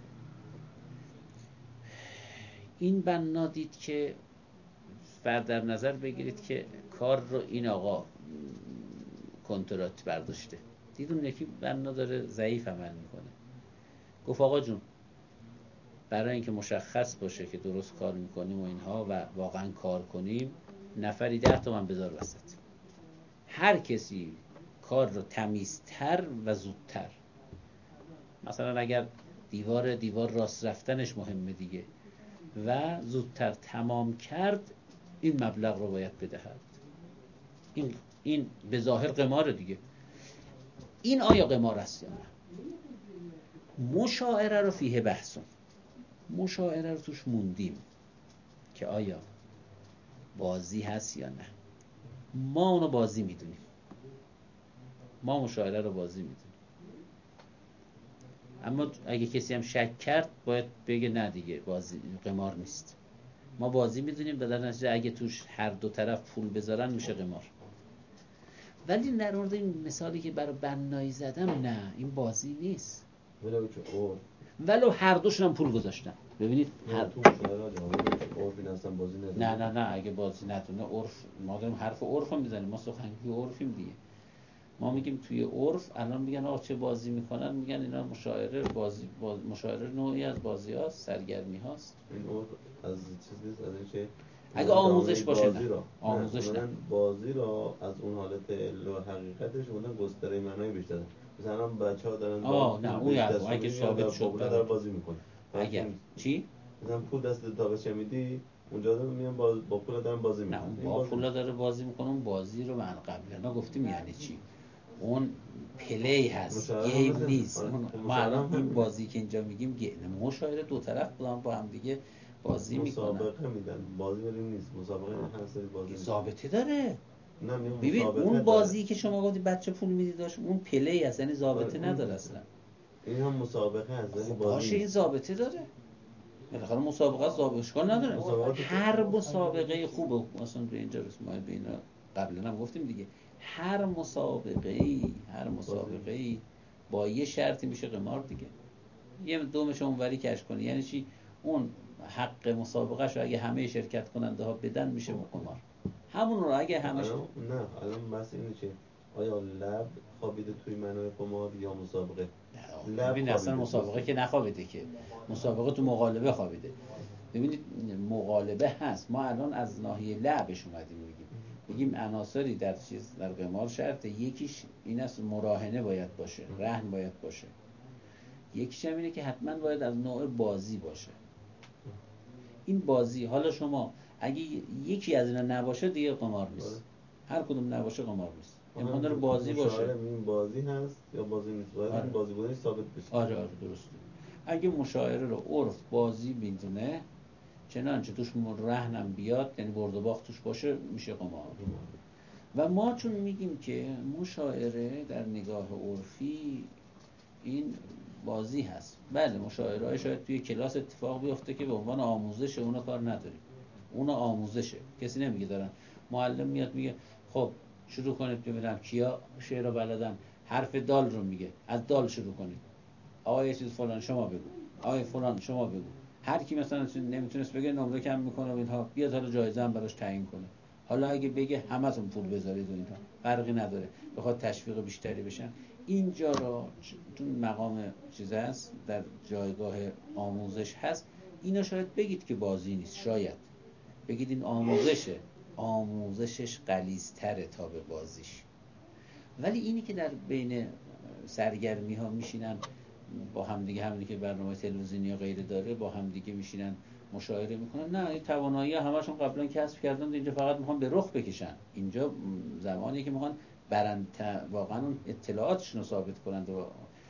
این بنا دید که در نظر بگیرید که کار رو این آقا کنترات برداشته، دید اون یکی بنا داره ضعیف عمل میکنه، گفت آقا جون برای اینکه مشخص باشه که درست کار میکنیم و اینها و واقعا کار کنیم، نفری 10 تومن بذار وسط. هر کسی کار رو تمیزتر و زودتر، مثلا اگر دیوار راست رفتنش مهمه دیگه و زودتر تمام کرد، این مبلغ رو باید بدهد. این به ظاهر قمار دیگه. این آیا قمار است یا نه؟ مشاعره رو فیه بحثون، مشاعره رو توش موندیم که آیا بازی هست یا نه. ما اونو بازی میدونیم، ما مشاعره رو بازی میدونیم. اما اگه کسی هم شک کرد باید بگه نه دیگه بازی قمار نیست. ما بازی میدونیم در نتیجه اگه توش هر دو طرف پول بذارن میشه قمار. ولی در مورد این مثالی که برای بنایی زدم نه، این بازی نیست. ولو هر دوشون هم پول گذاشتن. ببینید هر تو عرفی هستن بازی نداره. نه اگه بازی ندونه عرف، ما داریم حرف عرف هم میزنیم، ما سخنگوی عرفیم دیگه. ما میگیم توی عرف الان میگن آقا چه بازی میکنن، میگن اینا مشاعره بازی مشاعره نوعی از بازی هاست، سرگرمی هاست. این عرف از چیز نیست، از اینکه اگه آموزش باشه نه آموزش نه بازی را از اون حالت علم و حقیقتش اونها گستره معنای بیشتره. مثلا بچه‌ها دارن نه اون اگه ثابت شد داره بازی میکنه. اگر چی؟ مثلا پول دست تا میدی اونجا دارن میان با پول دارن بازی میکنن. نه با پول داره بازی میکنه. اون بازی رو من قبلا گفتیم یعنی چی. اون پلی هست، گیم نیست. ما الان این بازی که اینجا میگیم مشاهده دو طرف با هم دیگه بازی میکنن. مسابقه میدن، بازی ولی نیست. مسابقه هر سری بازی ضابطه داره. نه ببین اون بازی که شما گفتی بچه پول میدی داشت، اون پلی هست، یعنی ضابطه نداره اصلا. این هم مسابقه هست ولی بازی باشه این ضابطه داره. بالاخره مسابقه ضابطه اشکال نداره. هر مسابقه خوبه مثلا به اینجا رسید، ما به اینا قبلا هم گفتیم دیگه. هر مسابقه با یه شرطی میشه قمار دیگه. یه دومش اونوری کش کنی، یعنی چی؟ اون حق مسابقهش رو اگه همه شرکت کننده ها بدن میشه قمار. همون رو اگه همه نه الان بس اینه که آیا لب خوابیده توی منوی قمار یا مسابقه؟ ببین اصلا مسابقه که نخوابیده، که مسابقه تو مقالبه خوابیده. ببینید مقالبه هست. ما الان از ناحیه لعبش اومدیم میگیم عناصری در قمار شرطه. یکیش این است مراهنه باید باشه، رهن باید باشه. یکیش هم اینه که حتما باید از نوع بازی باشه. این بازی حالا شما اگه یکی از اینا نباشه دیگه قمار نیست. هر کدوم نباشه قمار نیست. امکان داره بازی باشه. این بازی هست یا بازی نیست. باید بازی بودنش ثابت بشه. آره درسته. اگه مشاعره رو عرف بازی میدونه، چنانچه توش رهنم بیاد، یعنی برد و باخت توش باشه، میشه قمار. و ما چون میگیم که مشاعره در نگاه عرفی این بازی هست. بله مشاعره شاید توی کلاس اتفاق بیفته که به عنوان آموزش اونو کار نداریم. اونو آموزشه. کسی نمیگه دارن معلم میاد میگه خب شروع کنید ببینم کیا شعر رو بلدن، حرف دال رو میگه، از دال شروع کنید. آقا یه چیز فلان شما بگو، آقا فلان شما بگو. هر کی مثلا نمیتونست بگه نمره کم میکنه و اینها، بیاد حالا جایزه هم براش تعیین کنه. حالا اگه بگه همتون پول بذارید و اینها، فرقی نداره، بخواد تشویق بیشتری بشن. اینجا را چون مقام چیز هست، در جایگاه آموزش هست، اینا شاید بگید که بازی نیست، شاید بگید این آموزشه، آموزشش غلیظ‌تره تا به بازیش. ولی اینی که در بین سرگرمی ها میشینن با هم دیگه، همونی که برنامه تلویزیونی یا غیره داره، با هم دیگه میشینن مشاهره میکنن، نه این توانایی همشون قبلا کسب کردن، اینجا فقط میخوان به رخ بکشن. اینجا زمانی که میخوان واقعا اون اطلاعاتشون رو ثابت کنند و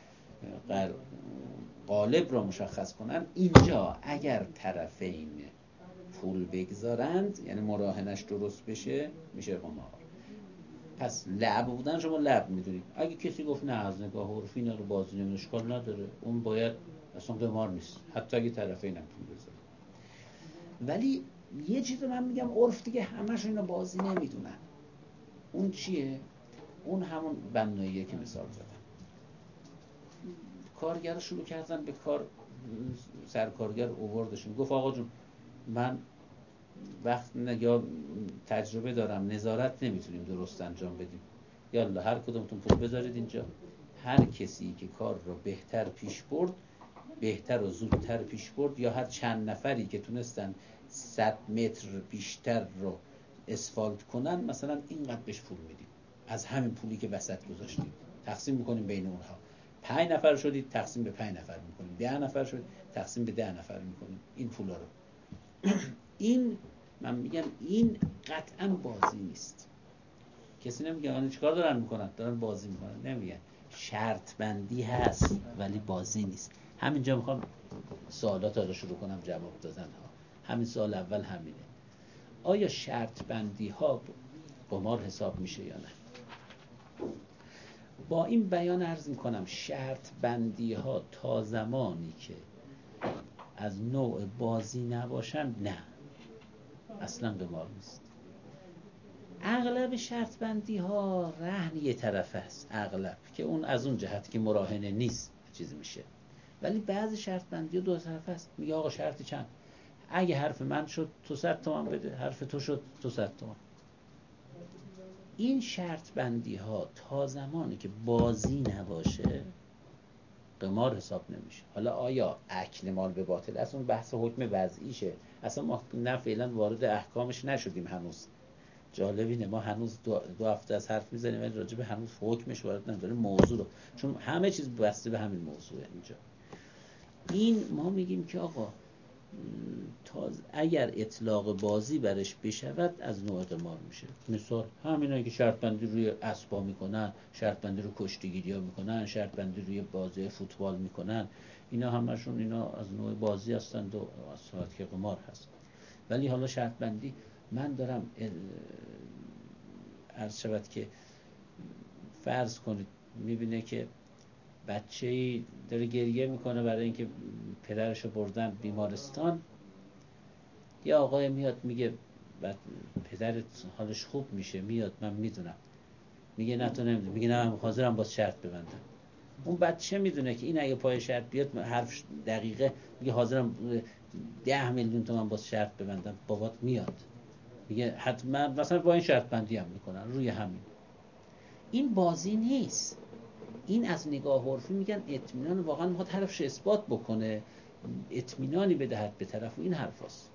غالب رو مشخص کنن. اینجا اگر طرفین پول بگذارند، یعنی مراهنش درست بشه، میشه قمار. پس لعب بودن شما لعب میدونید. اگه کسی گفت نه از نگاه عرفی اینا رو بازی نمیدونه، اشکال نداره، اون باید اصلا قمار نیست، حتی اگه طرفین هم پول بذاره. ولی یه چیز من میگم عرف دیگه همش اینا بازی نمیدونن. اون چیه؟ اون همون بناییه که مثال زدم. کارگر شروع کردن به کار، سرکارگر اووردشون، گفت آقا جون من وقت یا تجربه دارم، نظارت نمیتونیم درست انجام بدیم، یالا هر کدومتون پول بذارید اینجا. هر کسی که کار رو بهتر پیش برد، بهتر و زودتر پیش برد، یا هر چند نفری که تونستن 100 متر بیشتر رو اسفالت کنن، مثلا اینقدر بهش پول میدیم از همین پولی که وسط گذاشتیم، تقسیم میکنیم بین اونها. 5 نفر شدید تقسیم به 5 نفر میکنیم، 10 نفر شد تقسیم به 10 نفر میکنیم این پولا رو. این من میگم این قطعا بازی نیست. کسی نمیگه آن چیکار دارن میکنن، دارن بازی میکنن، نمیگن. شرط بندی هست ولی بازی نیست. همینجا میخوام سوالات رو شروع کنم جواب دادن ها. همین سوال اول همینه، آیا شرط بندی ها قمار حساب میشه یا نه؟ با این بیان عرض میکنم شرط بندی ها تا زمانی که از نوع بازی نباشن نه، اصلا قمار نیست. اغلب شرط بندی ها رهن یه طرفه است، اغلب، که اون از اون جهت که مراهنه نیست چیز میشه. ولی بعضی شرط بندی ها دو طرفه است. میگه آقا شرطی چند؟ اگه حرف من شد تو 100 تومن بده، حرف تو شد تو 100 تومن. این شرط بندی ها تا زمانی که بازی نباشه قمار حساب نمیشه. حالا آیا اکل مال به باطل است؟ اون بحث حکم وضعیشه، اصلا ما نه فعلا وارد احکامش نشدیم هنوز. جالب اینه ما هنوز دو هفته از حرف میزنیم ولی راجع به هنوز حکمش وارد نداریم، موضوع رو، چون همه چیز بسته به همین موضوعه اینجا. این ما میگیم که آقا اگر اطلاق بازی برش بشود از نوع قمار میشه. مثال همینایی که شرط بندی روی اسبا میکنن، شرط بندی رو کشتیگیری ها میکنن، شرط بندی روی بازی فوتبال میکنن، اینا همشون اینا از نوع بازی هستند و از صورت که قمار هست. ولی حالا شرط بندی من دارم عرض شود که فرض کنید میبینه که بچه‌ای داره گریه میکنه برای اینکه پدرشو بردن بیمارستان، یه آقای میاد میگه بعد پدرت حالش خوب میشه، میاد من میدونم، میگه نه تو نمیدونی، میگه نه من حاضرم باز شرط ببندم. اون بچه میدونه که این اگه پای شرط بیاد حرف دقیقه، میگه حاضرم 10 میلیون تومان باز شرط ببندم. بابات میاد میگه حتما مثلا با این شرط بندی هم میکنن روی همین. این بازی نیست، این از نگاه عرفی میگن اطمینان، واقعا میخواد حرفش اثبات بکنه، اطمینانی بدهد به طرف، و این حرفاست.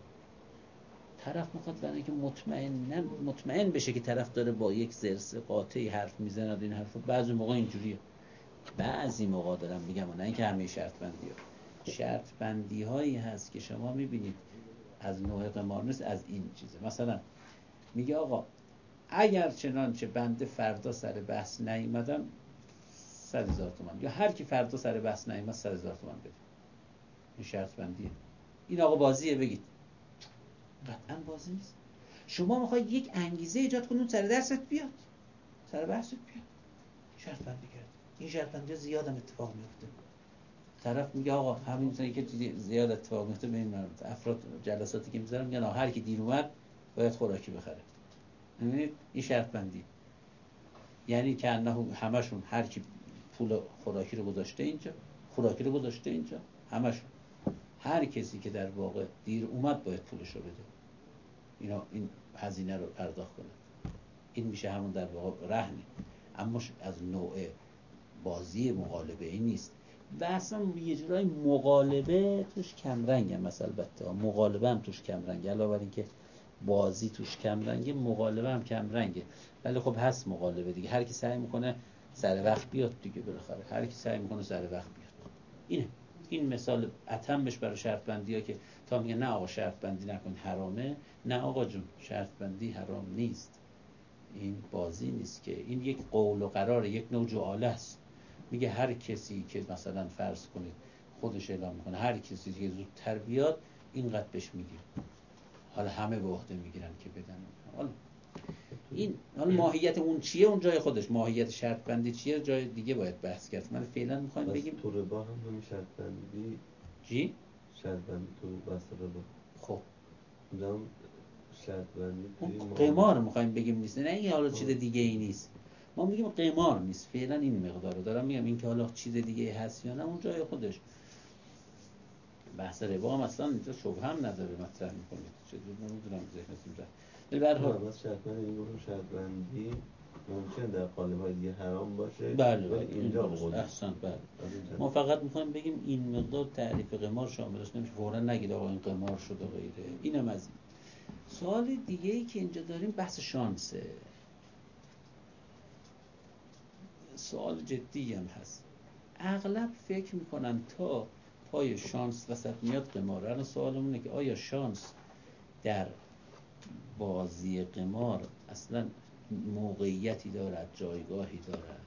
طرف میخواد برای اینکه مطمئن بشه که طرف داره با یک زرس قاطعی حرف میزنه. این حرف بعضی موقع اینجوریه، بعضی موقع دارم میگم، نه اینکه همه شرط بندی ها. شرط بندی هایی هست که شما میبینید از نوع قمار نیست، از این چیزه. مثلا میگه آقا اگر چنانچه بنده فردا سر بحث نیومدم 100,000 تومان، یا هر کی فردا سر بحث نیومد 100,000 تومان بده. این شرط بندیه. این آقا بازیه بگید؟ قطعا بازی نیست. شما میخواید یک انگیزه ایجاد کنید سر درست بیاد، سر بحثت بیاد، شرط بندی کرد. این شرط بندی زیاد هم اتفاق میفته. طرف میگه آقا همین چیزی که زیاد اتفاق میفته، ببین افراد جلساتی که میذارم میگن هر کی دیر اومد باید خوراکی بخره. ببینید این شرط بندی، یعنی که همشون هر کی پول خوراکی رو گذاشته اینجا، خوراکی رو گذاشته اینجا، همشون، هر کسی که در واقع دیر اومد باید پولش رو بده، این هزینه رو پرداخت کنه. این میشه همون در واقع رهنه، اما از نوع بازی مقالبه ای نیست. و اصلا یه جورای مقالبه توش کمرنگ هم، مثلا البته مقالبه هم توش کمرنگه، علاوه بر این که بازی توش کمرنگه، مقالبه هم کمرنگه. ولی خب هست مقالبه دیگه، هر کی سعی میکنه سر وقت بیاد دیگه، بالاخره هر کی سعی میکنه سر وقت بیاد. این مثال اتمش برای شرط بندی ها که تا میگه نه آقا شرط بندی نکن حرامه، نه آقا جون شرط بندی حرام نیست، این بازی نیست که، این یک قول و قرار، یک نوع جعاله است. میگه هر کسی که مثلا فرض کنید خودش اعلام میکنه هر کسی که زودتر بیاد اینقدر بهش میگیم، حالا همه به عهده میگیرن که بدن. حالا ماهیت اون چیه اون جای خودش، ماهیت شرط بندی چیه جای دیگه باید بحث کرد. من فعلا میخوایم بگیم تو ربا هم شرط بندی چی؟ شرط بندی تو بحث ربا. خب اونجا شرط بندی قمار میخوایم بگیم نیست، نه این حالا چیز دیگه ای نیست. ما میگیم قمار نیست فعلا، این مقدار رو دارم میگم. این که حالا چیز دیگه هست یا نه اون جای خودش. بحث ربا هم اصلا اینجا شبهه هم نداره مطرح میکنید، چه نمیدونم ذهنتون رفت. ولی به هر حال بس شرط بندی این گروه شرط بندی ممکنه در قالب‌های دیگه حرام باشه. بله اینجا قول احسن. بله ما فقط میخوایم بگیم این مقدار تعریف قمار شاملش نمیشه، فوراً نگید آقا این قمار شد و غیره. اینم از این. سوال دیگه ای که اینجا داریم بحث شانسه. سوال جدی هم هست. اغلب فکر میکنن تا پای شانس وسط میاد قمار. الان سوالمون اینه که آیا شانس در بازی قمار اصلا موقعیتی دارد، جایگاهی دارد؟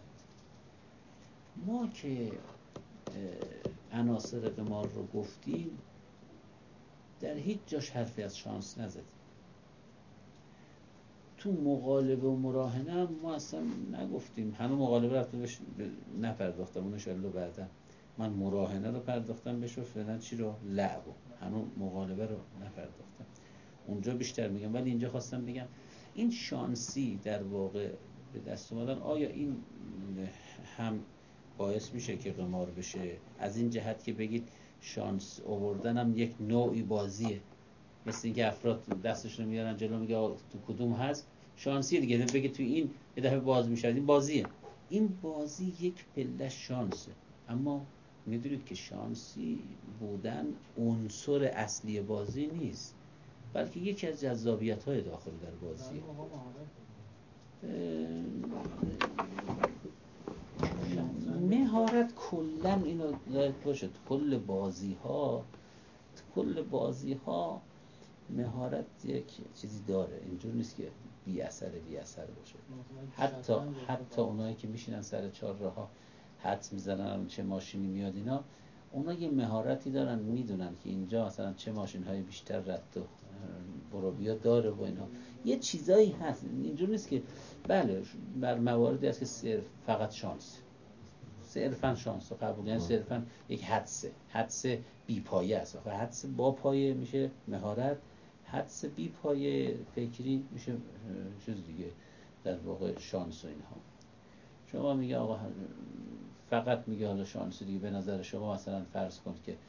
ما که عناصر قمار رو گفتیم در هیچ جاش حرفی از شانس نزدیم. تو مقالبه و مراهنه هم ما اصلا نگفتیم. هنوز مقالبه رفته بهش نپرداختم، اون انشالله بعدا. من مراهنه رو پرداختم بهش و فعلا چی رو؟ لعب. هنوز مقالبه رو نپرداختم، اونجا بیشتر میگم. ولی اینجا خواستم بگم این شانسی در واقع به دست اومدن، آیا این هم باعث میشه که قمار بشه؟ از این جهت که بگید شانس آوردن هم یک نوعی بازیه، مثل اینکه افراد دستشون رو میارن جلو، میگه تو کدوم هست شانسیه دیگه، بگید تو این یه دفعه باز میشه، این بازیه. این بازی یک پله شانسه، اما میدونید که شانسی بودن عنصر اصلی بازی نیست، بلکه یکی از جذابیت‌های داخل در بازیه. مهارت کلا اینو یاد باشه، تو کل بازی ها مهارت یک چیزی داره، اینجور نیست که بی اثر باشه. حتی اونایی که میشینن سر چهارراه ها حدس میزنن چه ماشینی میاد اینا، اونا یه مهارتی دارن، میدونن که اینجا مثلا چه ماشین های بیشتر رد و برو بیا داره و اینا، یه چیزایی هست. اینجور نیست که بله بر مواردی هست که فقط صرفاً شانس قبول، یعنی صرفاً یک حدس بی پایه است. حدس با پایه میشه مهارت، حدس بی پایه فکری میشه چیز دیگه، در واقع شانس و اینها. شما میگه آقا فقط میگه حالا شانس دیگه، به نظر شما مثلا فرض کن که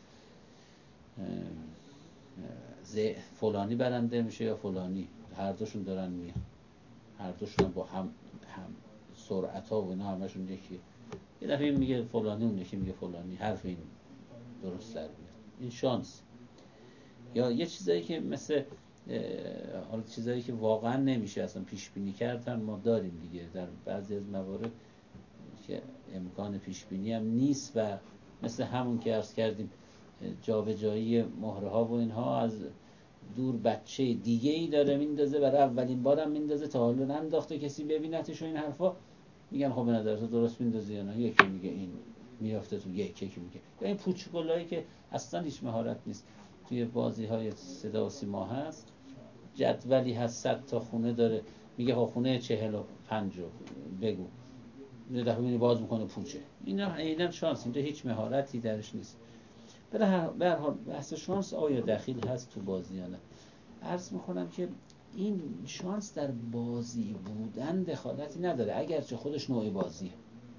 فلانی برنده میشه یا فلانی، هر دوشون دارن میان، هر دوشون با هم سرعت ها و اینا همشون یکی، یه دفعه این میگه فلانی، اون یکی میگه فلانی، حرف این درست در میاد، این شانس. یا یه چیزایی که مثل حالا چیزایی که واقعا نمیشه اصلا پیش بینی کرد هم ما داریم دیگه، در بعضی از موارد که امکان پیش بینی هم نیست، و مثل همون که عرض کردیم جابجایی مهره ها و اینها، از دور بچه دیگه ای داره میندازه، برای اولین بارم میندازه، تا حالا ننداخته کسی ببینتش و این حرفا، میگن خب به نظر تو درست میندازی یا نه؟ یکی میگه این میافته تو یکی میگه، یا این پوچگلایی که اصلا هیچ مهارت نیست. توی بازی های صدا و سیما هست، جدولی هست 100 تا خونه داره، میگه ها خونه 45 رو بگو، یه دفعه میبینی باز میکنه پوچه. اینا عیناً شانس، اینجا هیچ مهارتی درش نیست. به هر حال بحث شانس آیا دخیل هست تو بازی یا نه؟ عرض میکنم که این شانس در بازی بودن دخالتی نداره، اگرچه خودش نوع بازیه.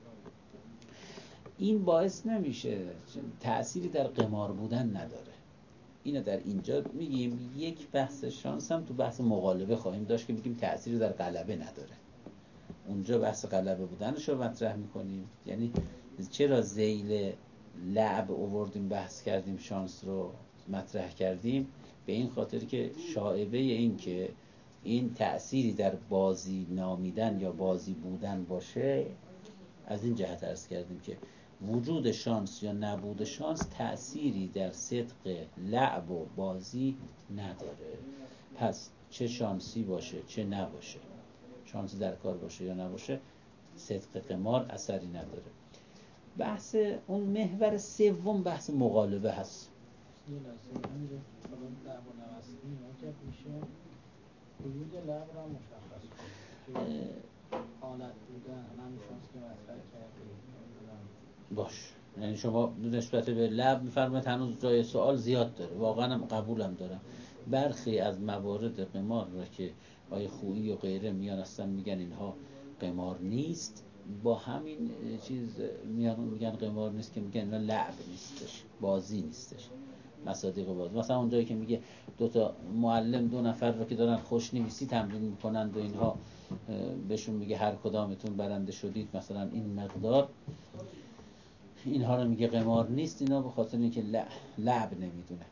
این باعث نمیشه تأثیری در قمار بودن نداره. اینو در اینجا میگیم. یک بحث شانس هم تو بحث مقالبه خواهیم داشت که میگیم تأثیری در غلبه نداره. اونجا بحث غلبه بودنش رو مطرح میکنیم. یعنی چرا ذیل لعب آوردیم بحث کردیم، شانس رو مطرح کردیم؟ به این خاطر که شائبه این که این تأثیری در بازی نامیدن یا بازی بودن باشه، از این جهت عرض کردیم که وجود شانس یا نبود شانس تأثیری در صدق لعب و بازی نداره. پس چه شانسی باشه چه نباشه، شانسی در کار باشه یا نباشه، صدق قمار اثری نداره. بحث اون محور سوم بحث مقالبه هست. یه لحظه همینجا حالا لعب و نوستی نگاه کرد میشه حدود لعب را مشخص کنید که حالت بودن همین شانس که مطرح کردیم باش. یعنی شما نسبت به لعب میفرمایید هنوز جای سوال زیاد داره، واقعا هم قبولم دارم. برخی از موارد قمار را که آیه خویی و غیره میان هستن میگن اینها قمار نیست، با همین چیز میان میگن قمار نیست که میگن اینا لعب نیستش، بازی نیستش، مصادیق بازی. مثلا اونجایی که میگه دو تا معلم 2 نفر رو که دارن خوشنویسی تمرین میکنند و اینها، بهشون میگه هر کدامتون برنده شدید مثلا این مقدار، اینها رو میگه قمار نیست. اینا به خاطر اینکه لعب نمیدونه.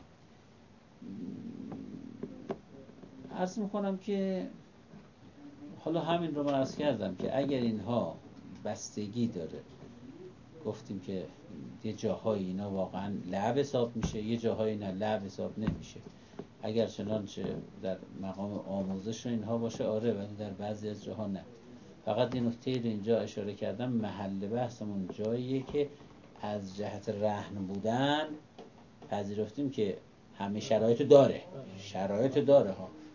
عرض میکنم که حالا همین رو من عرض کردم که اگر اینها بستگی داره، گفتیم که یه جاهای اینا واقعا لعب حساب میشه، یه جاهای اینا لعب حساب نمیشه. اگر چنانچه در مقام آموزش اینها باشه آره، ولی در بعضی از جاها نه. فقط این نکته رو اینجا اشاره کردم، محل بحثمون جاییه که از جهت رهن بودن پذیرفتیم که همه شرایط داره ها،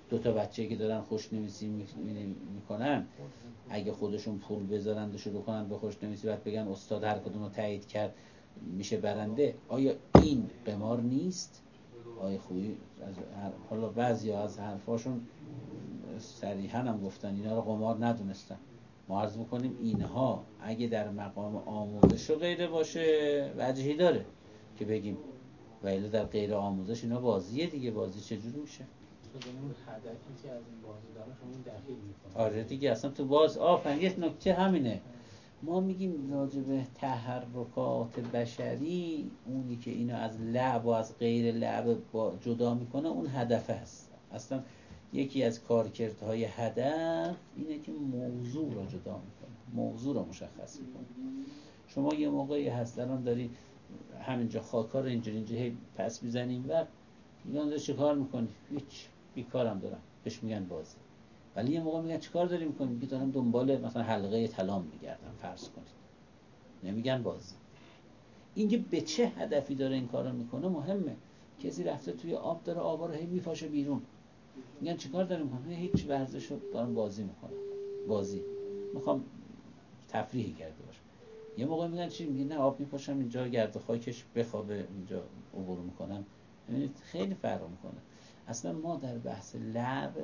دو تا بچه که دارن خوشنویسی میکنن اگه خودشون پول بذارن و شروع کنن به خوشنویسی بعد بگن استاد هر کدوم رو تایید کرد میشه برنده، آیا این قمار نیست؟ آیا خوبی حالا بعضیا از حرفاشون صریحاً هم گفتن اینا رو قمار ندونستن. ما عرض میکنیم اینها اگه در مقام آموزش و غیره باشه وجهی داره که بگیم، ولی در غیر آموزش اینا بازیه دیگه. بازی چجور میشه؟ اون هدفی که از این بازی داره شما دخیل میکنه. آره دیگه، اصلا تو باز آفرین یک نکته همینه. ما میگیم راجع به تحرکات بشری اونی که اینو از لعب و از غیر لعب جدا میکنه اون هدف هست. اصلا یکی از کارکردهای هدف اینه که موضوع را جدا میکنه، موضوع را مشخص میکنه. شما یه موقعی هست الان داری همینجا خاکا رو اینجوری پس میزنیم و میگن چه کار میکنی؟ هیچ، بیکارم دارم، بهش میگن بازی. ولی یه موقع میگن چیکار داری میکنی؟ میگی دارم دنبال مثلا حلقه طلا میگردم، فرض کنید، نمیگن بازی. اینکه به چه هدفی داره این کارو میکنه مهمه. کسی رفته توی آب داره آبا رو هی میپاشه بیرون، میگن چیکار داری میکنه؟ هیچ، ورزشو دارم بازی میکنم، بازی میخوام تفریحی کرده باشم. یه موقع میگن چی؟ میگن نه آب میپاشم اینجا گرد و خاکش بخوابه اینجا عبور میکنم. ببینید خیلی فرق میکنه. اصلا ما در بحث لعب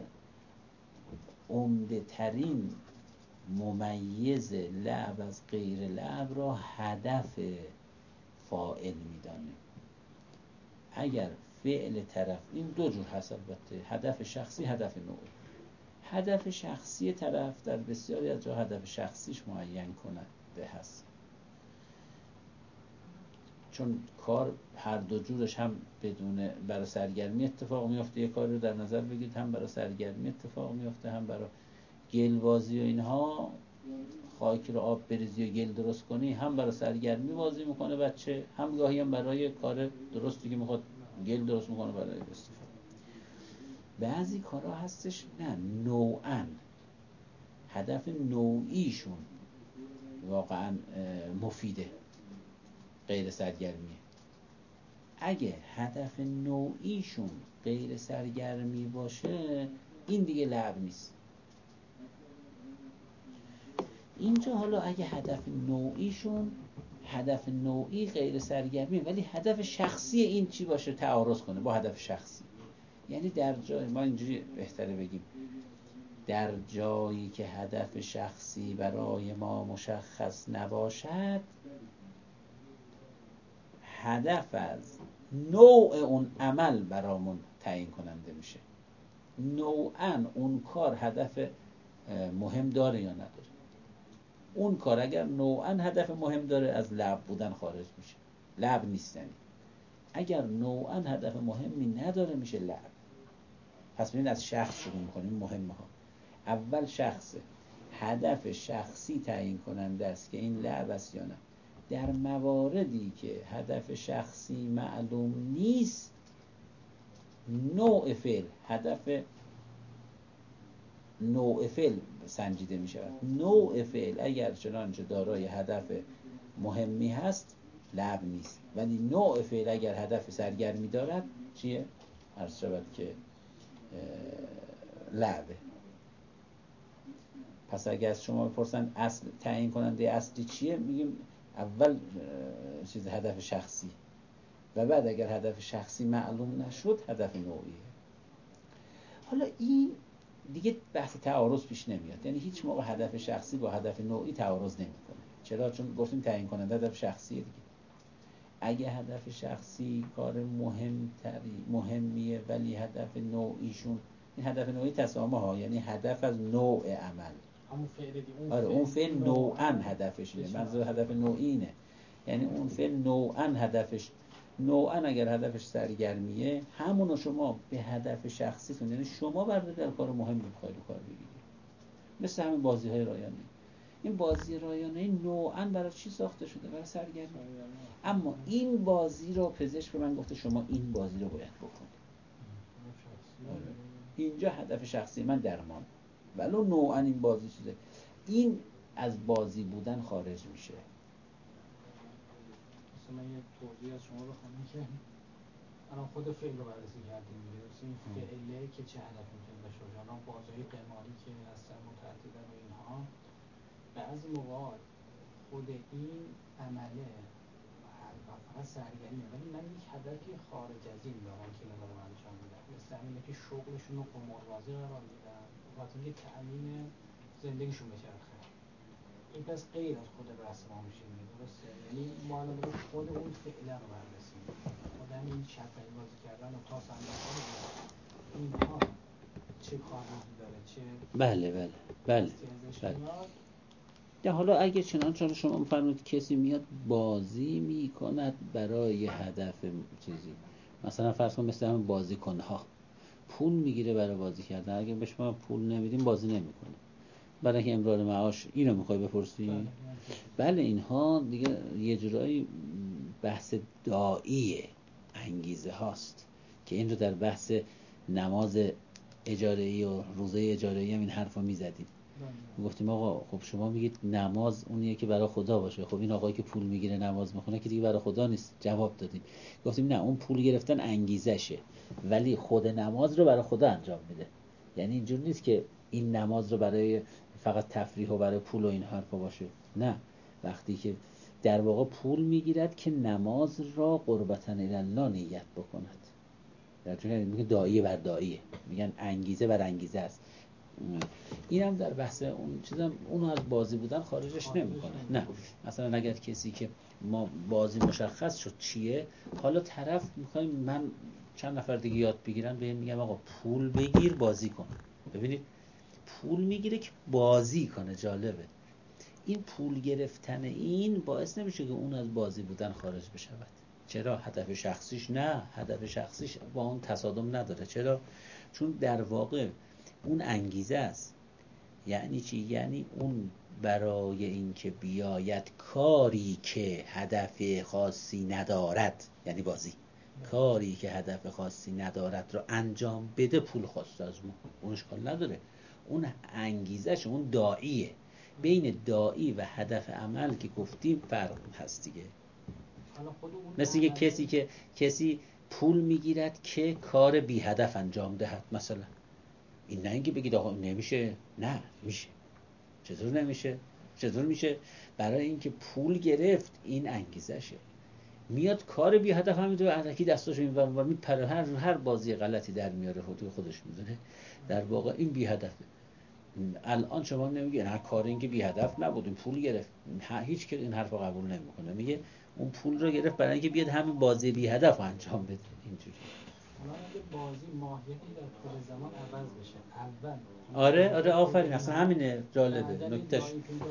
عمده ترین ممیز لعب از غیر لعب را هدف فاعل میدانیم. اگر فعل طرف، این دو جور هست البته، هدف شخصی، هدف نوعی. هدف شخصی طرف در بسیاری از جا هدف شخصیش معین کننده هست، چون کار هر دو جورش هم بدون برای سرگرمی اتفاق میفته. یه کاری رو در نظر بگیرید هم برای سرگرمی اتفاق میفته هم برای گلبازی و اینها، خاک رو آب بریزی و گل درست کنی، هم برای سرگرمی بازی میکنه بچه، هم گاهی هم برای کار درستی که میخواد گل درست میکنه برای استفاده. بعضی کارها هستش نه، نوعاً هدف نوعیشون واقعاً مفیده، غیر سرگرمیه. اگه هدف نوعیشون غیر سرگرمی باشه این دیگه لعب نیست. اینجا حالا اگه هدف نوعیشون، هدف نوعی غیر سرگرمیه ولی هدف شخصی این چی باشه؟ تعارض کنه با هدف شخصی. یعنی در جای ما اینجوری بهتره بگیم، در جایی که هدف شخصی برای ما مشخص نباشد، هدف از نوع اون عمل برامون تعیین کننده میشه. نوعاً اون کار هدف مهم داره یا نداره. اون کار اگر نوعاً هدف مهم داره از لعب بودن خارج میشه، لعب نیستنی. اگر نوعاً هدف مهمی نداره میشه لعب. پس ببین از شخص شروع میکنیم. مهمه ها اول شخصه، هدف شخصی تعیین کننده است که این لعب است یا نه. در مواردی که هدف شخصی معلوم نیست، نوع فعل، هدف نوع فعل سنجیده می شود. نوع فعل اگر چنانچه دارای هدف مهمی هست لعب نیست، ولی نوع فعل اگر هدف سرگرمی دارد چیه؟ عرض شود که لعبه. پس اگر از شما بپرسن اصل تعیین کننده اصلی چیه، میگیم اول چیز هدف شخصی و بعد اگر هدف شخصی معلوم نشد هدف نوعیه. حالا این دیگه بحث تعارض پیش نمیاد، یعنی هیچ موقع هدف شخصی با هدف نوعی تعارض نمیکنه. چرا؟ چون گفتیم تعیین کننده هدف شخصیه دیگه. اگه هدف شخصی کار مهمیه ولی هدف نوعیشون، این هدف نوعی تسامح ها، یعنی هدف از نوع عمل. همون فعل دیگه. آره اون فعل نوعاً هدفش اینه. منظور هدف نوعی اینه، یعنی اون فعل نوعاً هدفش، نوعاً اگر هدفش سرگرمیه همونو شما به هدف شخصیتون، یعنی شما در کار مهم بخواید کار بگیرید. مثل همین بازی‌های رایانه. این بازی رایانه نوعاً برای چی ساخته شده؟ برای سرگرمی. اما این بازی رو پزشک به من گفته شما این بازی رو باید بکنید. اینجا هدف شخصی من درمان، ولو نوعاً این بازی چیزه، این از بازی بودن خارج میشه. مثلا من یه توضیح از شما بخوام که الان خود فعل رو بررسی کردیم دیگه. این فعله که چه هدف میتونه داشته باشه. الان بازهای قماری که هستن متعددن و اینها، بعضی موقع خود این عمله فقط سرگرمیه، ولی من یک هدفی خارج از این دارم که اینا دارم انجام میدم. مثل همینه که شغلشون رو قماربازی قرار میدن وقتی که تأمین زندگیشون بچرخه. این پس غیر از خود بحث ما میشه، درسته؟ یعنی ما الان خود اون فعلا رو بررسی میکنیم. خود همین شطرنج بازی کردن و تاس انداختن اینها چه کاربردی داره، چه بله. حالا اگه چنانچه شما می‌فرمایید کسی میاد بازی میکند برای هدف چیزی، مثلا فرض کن مثل همین بازیکن‌ها پول میگیره برای بازی کردن، اگه به شما پول نمیدیم بازی نمیکنه برای که امرار معاش، اینو میخوای بپرسی؟ بله اینها دیگه یه جورایی بحث داعیه، انگیزه هاست که این رو در بحث نماز اجاره‌ای و روزه اجاره‌ای هم این حرفا میزدیم. گفتیم آقا خب شما میگید نماز اونیه که برای خدا باشه، خب این آقایی که پول میگیره نماز میخونه که دیگه برای خدا نیست. جواب دادیم گفتیم نه، اون پول گرفتن انگیزشه، ولی خود نماز رو برای خدا انجام میده. یعنی اینجور نیست که این نماز رو برای فقط تفریح و برای پول و این حرفا باشه، نه، وقتی که در واقع پول میگیرد که نماز را قربتاً الی الله نیت بکند. در چون میگه داعیه بر داعیه، میگن انگیزه بر انگیزه است. اینم در بحث اون چیزام اونو از بازی بودن خارجش نمیکنه. نه مثلا اگر کسی که ما بازی مشخص شد چیه، حالا طرف میخوایم من چند نفر دیگه یاد بگیرن، بهم میگم آقا پول بگیر بازی کن. ببینید پول میگیره که بازی کنه. جالبه این پول گرفتن این باعث نمیشه که اون از بازی بودن خارج بشود. چرا؟ هدف شخصیش نه، هدف شخصیش با اون تصادم نداره. چرا؟ چون در واقع اون انگیزه است. یعنی چی؟ یعنی اون برای اینکه بیاید کاری که هدف خاصی ندارد، یعنی بازی، کاری که هدف خاصی ندارد رو انجام بده پول خواست از ما، اون اشکال نداره. اون انگیزش، اون داعیه. بین داعی و هدف عمل که گفتیم فرق هست دیگه. مثل یه کسی پول میگیرد که کار بی هدف انجام دهد مثلا. این نه اینکه بگید آقا نمیشه، نه میشه. چطور نمیشه؟ چطور میشه؟ برای اینکه پول گرفت این انگیزشه. میاد کار بی هدف هم میدونه، الکی دستاشو این ور میپره، هر بازی غلطی در میاره، خودش میدونه. در واقع این بی هدفه. الان شما نمیگه هر کار این که بی هدف نبود، این پول گرفت، هیچ که این حرفو قبول نمیکنه. میگه اون پول رو گرفت برای اینکه بیاد همین بازی بی هدف انجام بده. اینجوری الان اگه بازی ماهیتی در طول زمان عوض بشه، اول آره آفرین، اصلا همینه جالبه نکتهش.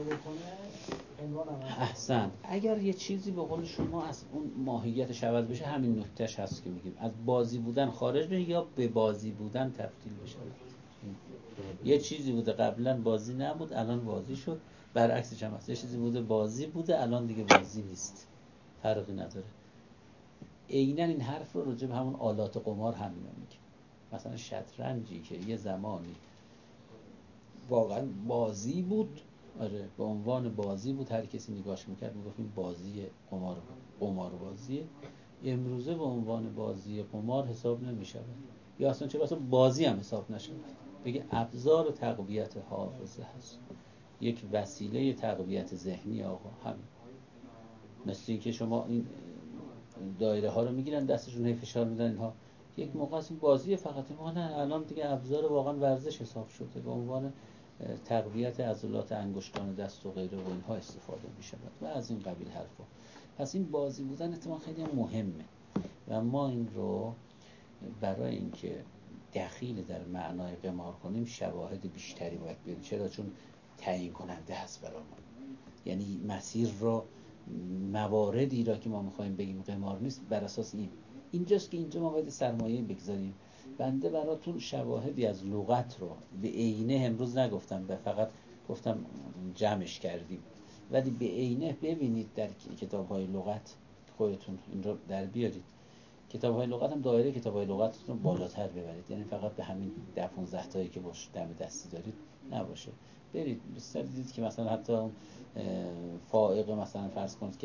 احسن. اگر یه چیزی به قول شما از اون ماهیتش عوض بشه، همین نکتهش هست که میگیم از بازی بودن خارج بشه یا به بازی بودن تبدیل بشه. یه چیزی بوده قبلا بازی نبود الان بازی شد، برعکسش هم هست. یه چیزی بوده بازی بوده الان دیگه بازی نیست، فرقی نداره. عیناً این حرف رو راجع به همون آلات قمار همینا میگه. مثلا شطرنجی که یه زمانی واقعا بازی بود، آره به عنوان بازی بود، هر کسی نگاهش میکرد میگفت این بازی قمار بازیه، امروزه به عنوان بازی قمار حساب نمیشه، یا اصلا چرا اصلا بازی هم حساب نشه. بگه ابزار تقویت حافظه هست، یک وسیله تقویت ذهنی. آقا همین مثل که شما این دایره ها رو میگیرن دستشون هی فشار میدن، اینها یک موقع از این بازی فقط، ما نه الان دیگه ابزار واقعا ورزش حساب شده، به عنوان تقویت عضلات انگشتان دست و غیره و اینها استفاده میشه و از این قبیل حرفا. پس این بازی بودن اتفاقا خیلی مهمه و ما این رو برای اینکه دخیل در معنای قمار کنیم شواهد بیشتری باید بیاریم. چرا؟ چون تعیین کننده هست برامون. یعنی مسیر رو، مواردی را که ما میخوایم بگیم قمار نیست، بر اساس اینجاست که اینجا ما باید سرمایه بگذاریم. بنده براتون شواهدی از لغت رو به عینه امروز نگفتم، فقط گفتم جمعش کردیم، ولی به عینه ببینید در کتاب‌های لغت، خودتون این رو در بیارید. کتاب‌های لغت هم دایره کتاب‌های لغتتون رو بالاتر ببرید، یعنی فقط به همین 10-15 تایی که باشه دم دستی دارید نباشه. برید دیدید که مثلا حتی اون فائق مثلا فرض کنید که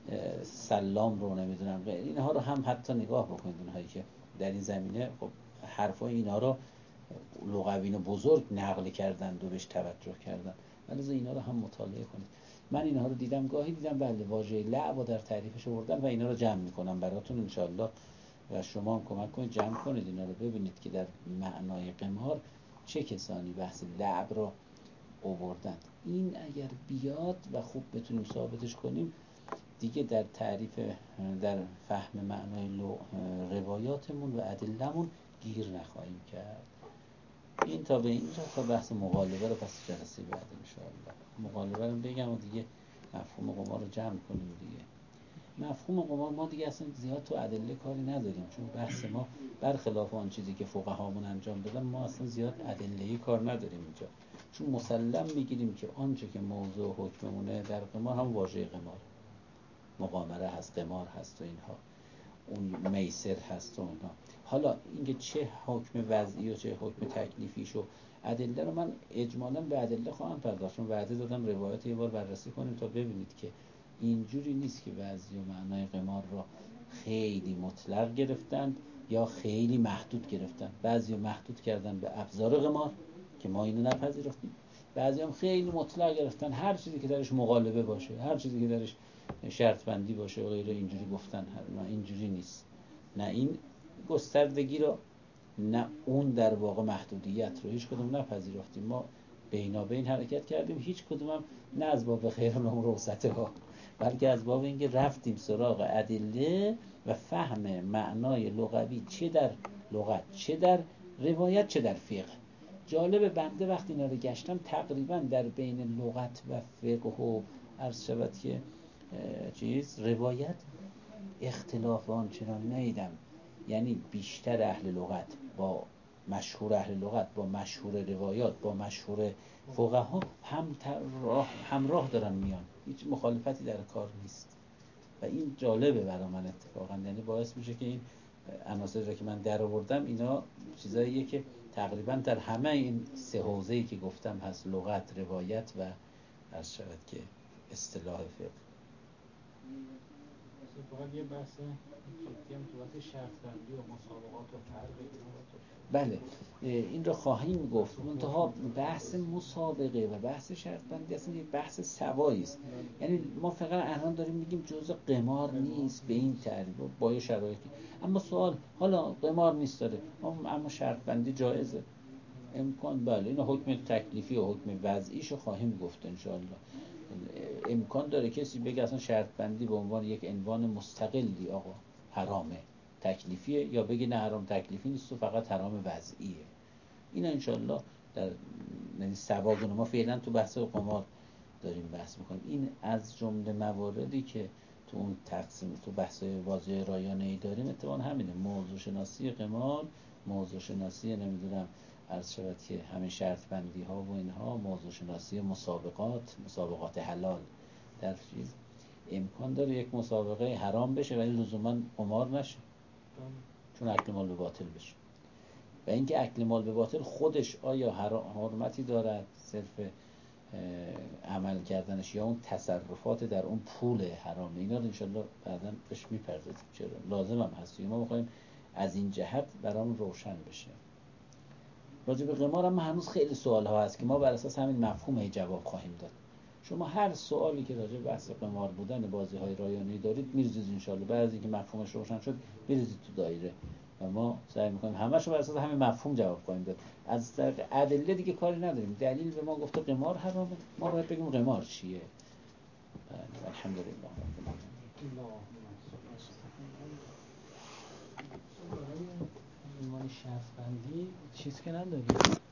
سلام رو نمیدونم غیر اینها رو هم حتی نگاه بکنید، اونهایی که در این زمینه خب حرفای اینا رو لغویین بزرگ نقل کردند و بهش توجه کردن، ولی اینا رو هم مطالعه کنید. من اینها رو دیدم، گاهی دیدم بله واژه لعب رو در تعریفش آوردن و اینا رو جمع میکنم براتون انشالله و شما هم کمک کنید جمع کنید اینا رو، ببینید که در معنای قمار چه کسانی بحث لعب رو آوردن. این اگر بیاد و خوب بتونیم ثابتش کنیم دیگه در تعریف، در فهم معنای روایاتمون و ادله‌مون گیر نخواهیم کرد. این تا به اینجا، تا بحث مغالبه رو پس جلسه بعد انشاءالله مغالبه رو بگم و دیگه مفهوم قمار رو جمع کنیم دیگه. مفهوم قمار ما دیگه اصلا زیاد تو ادله کاری نداریم، چون بحث ما برخلاف آن چیزی که فقهامون انجام دادن ما اصلا زیاد ادله‌ای کار نداریم اینجا، چون مسلم میگیریم که آنچه که موضوع حکممونه در قمار هم واژه قمار، مقامره هست، قمار هست و اینها، اون میسر هست و اونها. حالا اینکه چه حکم وضعی و چه حکم تکلیفیش و ادله رو من اجمالاً به ادله خواهم پرداخت، چون وعده دادم روایت یه بار بررسی کنیم تا ببینید که اینجوری نیست که وضعی و معنای قمار رو خیلی مطلق گرفتن یا خیلی محدود گرفتن. بعضی محدود کردن به ابزار قمار که ما اینو نپذیرفتیم، بعضی هم خیلی مطلق گرفتن هر چیزی که درش مغالبه باشه، هر چیزی که درش شرط بندی باشه و غیره اینجوری گفتن. نه اینجوری نیست، نه این گستردگی رو نه اون در واقع محدودیت رو هیچ کدوم نپذیرفتیم. ما بینابین حرکت کردیم، هیچ کدوم هم نه از باب خیر و رخصته ها، بلکه از باب اینکه رفتیم سراغ ادله و فهم معنای لغوی، چه در لغت چه در روایت چه در فقه. جالب بنده وقتی اینا رو گشتم تقریبا در بین لغت و فقه و عرض شود که روایت اختلاف آنچنان ندیدم. یعنی بیشتر اهل لغت با مشهور اهل لغت با مشهور روایات با مشهور فقها همراه دارن میان، هیچ مخالفتی در کار نیست و این جالبه برای من اتفاقا. یعنی باعث میشه که این عناصری رو که من در آوردم اینا چیزاییه که تقریبا در همه این سه حوزه‌ای که گفتم هست، لغت، روایت و عرض شود که اصطلاح فقه. فقط یه بحث جدی هم تو وقت شرط بندی و مسابقات و فرق اینا بله این رو خواهیم گفت. منتها بحث مسابقه و بحث شرط بندی اصلا یک بحث سوایی است. یعنی ما فقط الان داریم میگیم جزء قمار نیست به این تعریف با شرایطی، اما سوال حالا قمار نیست داره اما شرط بندی جایزه، امکان بله این حکم تکلیفی و حکم وضعیشو خواهیم گفت انشاءالله. امکان داره کسی بگه اصلا شرط بندی به عنوان یک عنوان مستقلی آقا حرامه تکلیفیه، یا بگه نه حرام تکلیفی نیست و فقط حرام وضعیه. اینا انشاءالله در سواگون ما فعلا تو بحث قمار داریم بحث میکنیم. این از جمله مواردی که تو اون تقسیم تو بحث واضح رایانه‌ای داریم اتفاقا همینه، موضوع شناسی قمار، موضوع شناسی نمیدونم عرض شود که همین شرط بندی ها و اینها، موضوع شناسی مسابقات حلال در چیز. امکان داره یک مسابقه حرام بشه ولی لزوما قمار نشه، چون اکل مال به باطل بشه. و اینکه اکل مال به باطل خودش آیا حرمتی دارد صرف عمل کردنش یا اون تصرفات در اون پول حرامه، اینا رو انشالله بعدا بهش میپردازیم، چرا لازم هم هست. ما میخوایم از این جهت برامون روشن بشه. راجع به قمار هم هنوز خیلی سوال ها هست که ما بر اساس همین مفهوم جواب خواهیم داد. شما هر سوالی که راجع به بحث قمار بودن بازی های رایانه‌ای دارید میریزید انشالله، بعد از اینکه مفهومش روشن شد بریزید تو دایره و ما سعی میکنیم همه‌شو بر اساس همین مفهوم جواب خواهیم داد. از طریق ادله دیگه کاری نداریم، دلیل به ما گفته قمار حرامه، ما باید بگیم قمار چیه. الحمدلله رب العالمین. برای عنوان شرط بندی چیز که نداریم.